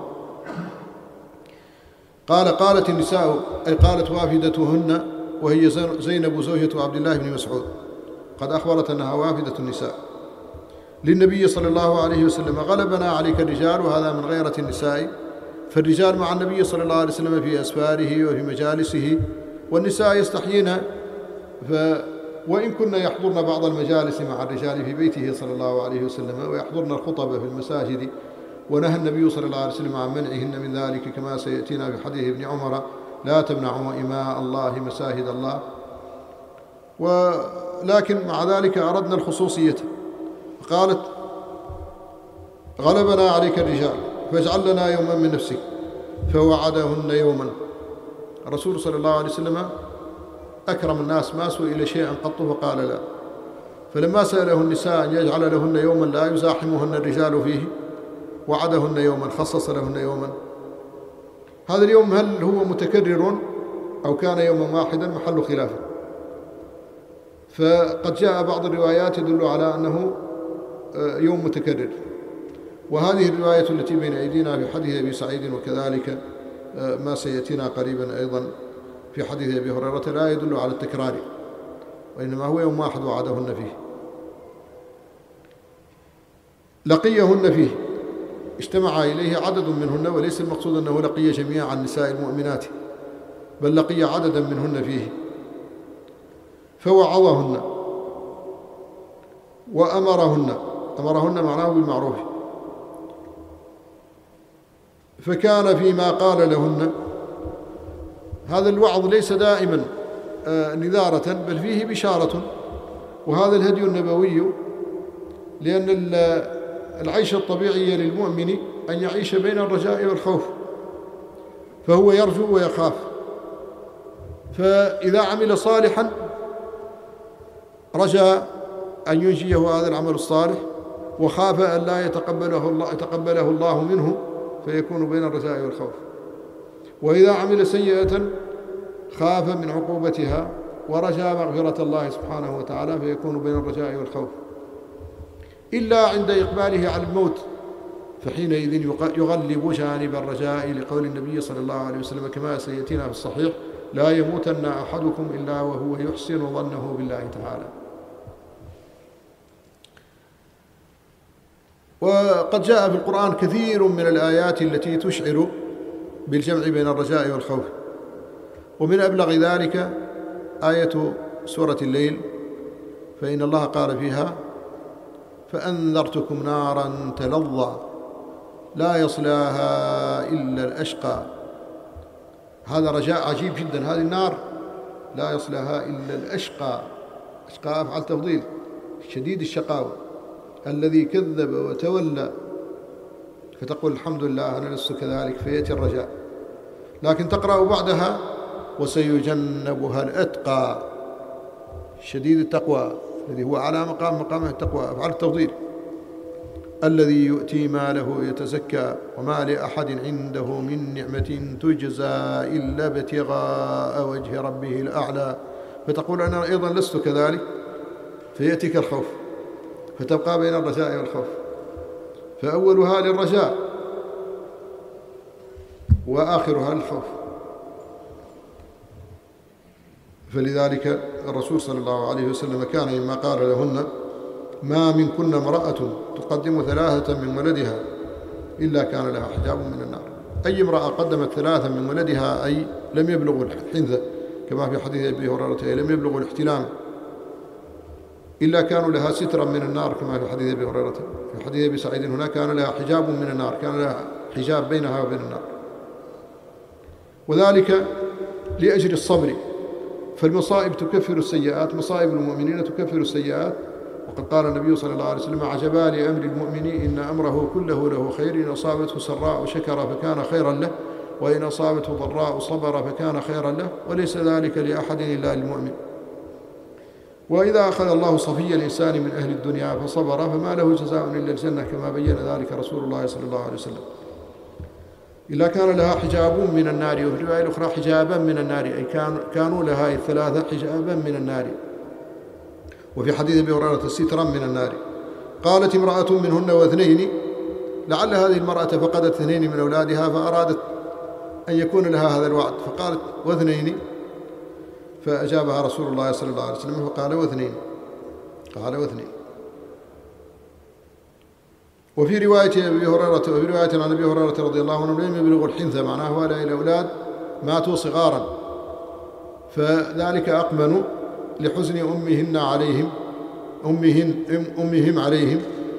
قال قالت النساء، أي قالت وافدتهن وهي زينب زوجة عبد الله بن مسعود، قد أخبرت أنها وافدة النساء للنبي صلى الله عليه وسلم: غلبنا عليك الرجال. وهذا من غيرة النساء، فالرجال مع النبي صلى الله عليه وسلم في أسفاره وفي مجالسه، والنساء يستحيين ف وإن كنا يحضرن بعض المجالس مع الرجال في بيته صلى الله عليه وسلم ويحضرن الخطب في المساجد، ونهى النبي صلى الله عليه وسلم عن منعهن من ذلك كما سيأتينا في حديث ابن عمر: لا تمنعوا إماء الله مساجد الله. ولكن مع ذلك أردنا الخصوصية، قالت: غلبنا عليك الرجال فاجعل لنا يوما من نفسك، فوعدهن يوما. الرسول صلى الله عليه وسلم أكرم الناس، ما سئل شيئا قط فقال لا. فلما سأله النساء أن يجعل لهن يوما لا يزاحمهن الرجال فيه وعدهن يوما، خصص لهن يوما. هذا اليوم هل هو متكرر أو كان يوما واحدا محل خلاف، فقد جاء بعض الروايات يدل على أنه يوم متكرر، وهذه الرواية التي بين أيدينا في حديث أبي سعيد وكذلك ما سيأتينا قريبا أيضا في حديث أبي هريرة لا يدل على التكرار، وإنما هو يوم واحد وعدهن فيه، لقيهن فيه، اجتمع إليه عدد منهن، وليس المقصود أنه لقي جميع النساء المؤمنات، بل لقي عددا منهن فيه، فوعظهن وأمرهن، أمرهن معناه بالمعروف، فكان فيما قال لهن. هذا الوعظ ليس دائما نذارة، بل فيه بشارة، وهذا الهدي النبوي، لأن العيش الطبيعي للمؤمن أن يعيش بين الرجاء والخوف، فهو يرجو ويخاف، فإذا عمل صالحا رجاء أن ينجيه هذا العمل الصالح، وخاف أن لا يتقبله الله, يتقبله الله منه، فيكون بين الرجاء والخوف. وإذا عمل سيئة خاف من عقوبتها ورجاء مغفرة الله سبحانه وتعالى، فيكون بين الرجاء والخوف، إلا عند إقباله على الموت، فحينئذ يغلب جانب الرجاء، لقول النبي صلى الله عليه وسلم كما سيأتينا في الصحيح: لا يموتن أحدكم إلا وهو يحسن ظنه بالله تعالى. وقد جاء في القرآن كثير من الآيات التي تشعر بالجمع بين الرجاء والخوف، ومن أبلغ ذلك آية سورة الليل، فإن الله قال فيها: فأنذرتكم نارا تلظى لا يصلاها إلا الأشقى. هذا رجاء عجيب جدا، هذه النار لا يصلاها إلا الأشقى، أشقى أفعل تفضيل، شديد الشقاوة، الذي كذب وتولى، فتقول الحمد لله أنا لست كذلك، فيأتي الرجاء. لكن تقرأ بعدها: وسيجنبها الأتقى، شديد التقوى، الذي هو على مقام مقامه التقوى أفعل التفضيل، الذي يؤتي ماله يتزكى وما لأحد عنده من نعمة تجزى إلا ابتغاء وجه ربه الأعلى، فتقول أنا أيضا لست كذلك، فيأتيك الخوف، فتبقى بين الرجاء والخوف، فأولها للرجاء وآخرها للخوف. فلذلك الرسول صلى الله عليه وسلم كان مما قال لهن: ما منكن امرأة تقدم ثلاثة من ولدها إلا كان لها حجاب من النار. أي امرأة قدمت ثلاثة من ولدها، أي لم يبلغوا الحنثة، كما في حديث أبي هريرة: لم يبلغوا الاحتلام، إلا كانوا لها سترا من النار، كما في حديث أبي هريرة. في حديث أبي سعيد هنا: كان لها حجاب من النار، كان لها حجاب بينها وبين النار، وذلك لأجل الصبر. فالمصائب تكفر السيئات، مصائب المؤمنين تكفر السيئات، وقد قال النبي صلى الله عليه وسلم: عجبا لأمر المؤمن إن أمره كله له خير، إن أصابته سراء شكر فكان خيرا له، وإن أصابته ضراء صبر فكان خيرا له، وليس ذلك لأحد إلا للمؤمن. وإذا أخذ الله صفي الإنسان من أهل الدنيا فصبر فما له جزاء إلا الجنة كما بين ذلك رسول الله صلى الله عليه وسلم، إلا كان لها حجاب من النار، وفي الرواية الأخرى حجابا من النار، أي كانوا لها الثلاثة حجابا من النار، وفي حديث أبي هريرة سترا من النار. قالت امرأة منهن واثنين، لعل هذه المرأة فقدت اثنين من أولادها فأرادت أن يكون لها هذا الوعد، فقالت واثنين، فأجابها رسول الله صلى الله عليه وسلم فقال واثنين، قال واثنين. وفي رواية أبي هريرة وفي رواية عن أبي هريرة رضي الله عنه لم يبلغوا الحنث، معناه هؤلاء الأولاد ماتوا صغارا، فذلك أقمن لحزن أمهن عليهم أمهن أمهم عليهم،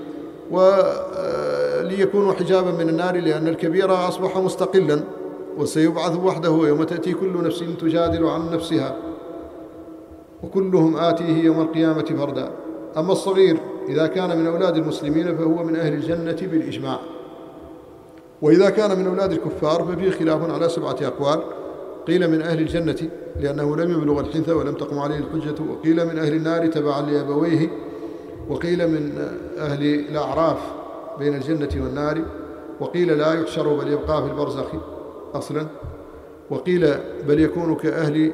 وليكونوا حجابا من النار، لأن الكبير أصبح مستقلا وسيبعث وحده يوم تأتي كل نفس تجادل عن نفسها وكلهم آتيه يوم القيامة فردا. أما الصغير إذا كان من أولاد المسلمين فهو من أهل الجنة بالإجماع، وإذا كان من أولاد الكفار ففيه خلاف على سبعة أقوال، قيل من أهل الجنة لأنه لم يبلغ الحنث ولم تقم عليه الحجة، وقيل من أهل النار تبعا لأبويه، وقيل من أهل الأعراف بين الجنة والنار، وقيل لا يحشر بل يبقى في البرزخ أصلا، وقيل بل يكون كأهل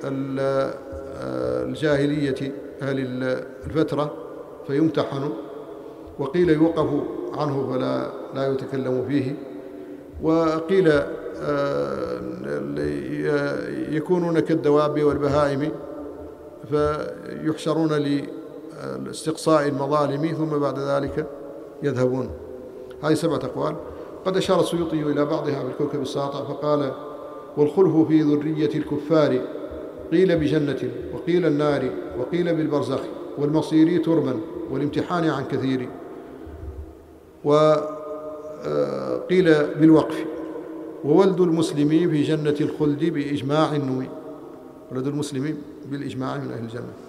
الجاهلية أهل الفترة فيمتحن، وقيل يوقف عنه فلا لا يتكلم فيه، وقيل يكونون كالدواب والبهائم فيحشرون لاستقصاء المظالم ثم بعد ذلك يذهبون. هذه سبعة أقوال. قد أشار السيوطي إلى بعضها في الكوكب الساطع فقال: والخلف في ذرية الكفار قيل بجنة وقيل النار وقيل بالبرزخ والمصير ترما والامتحان عن كثير، وقيل بالوقف. وولد المسلمين في جنة الخلد بإجماع النوي، ولد المسلمين بالإجماع من أهل الجنة.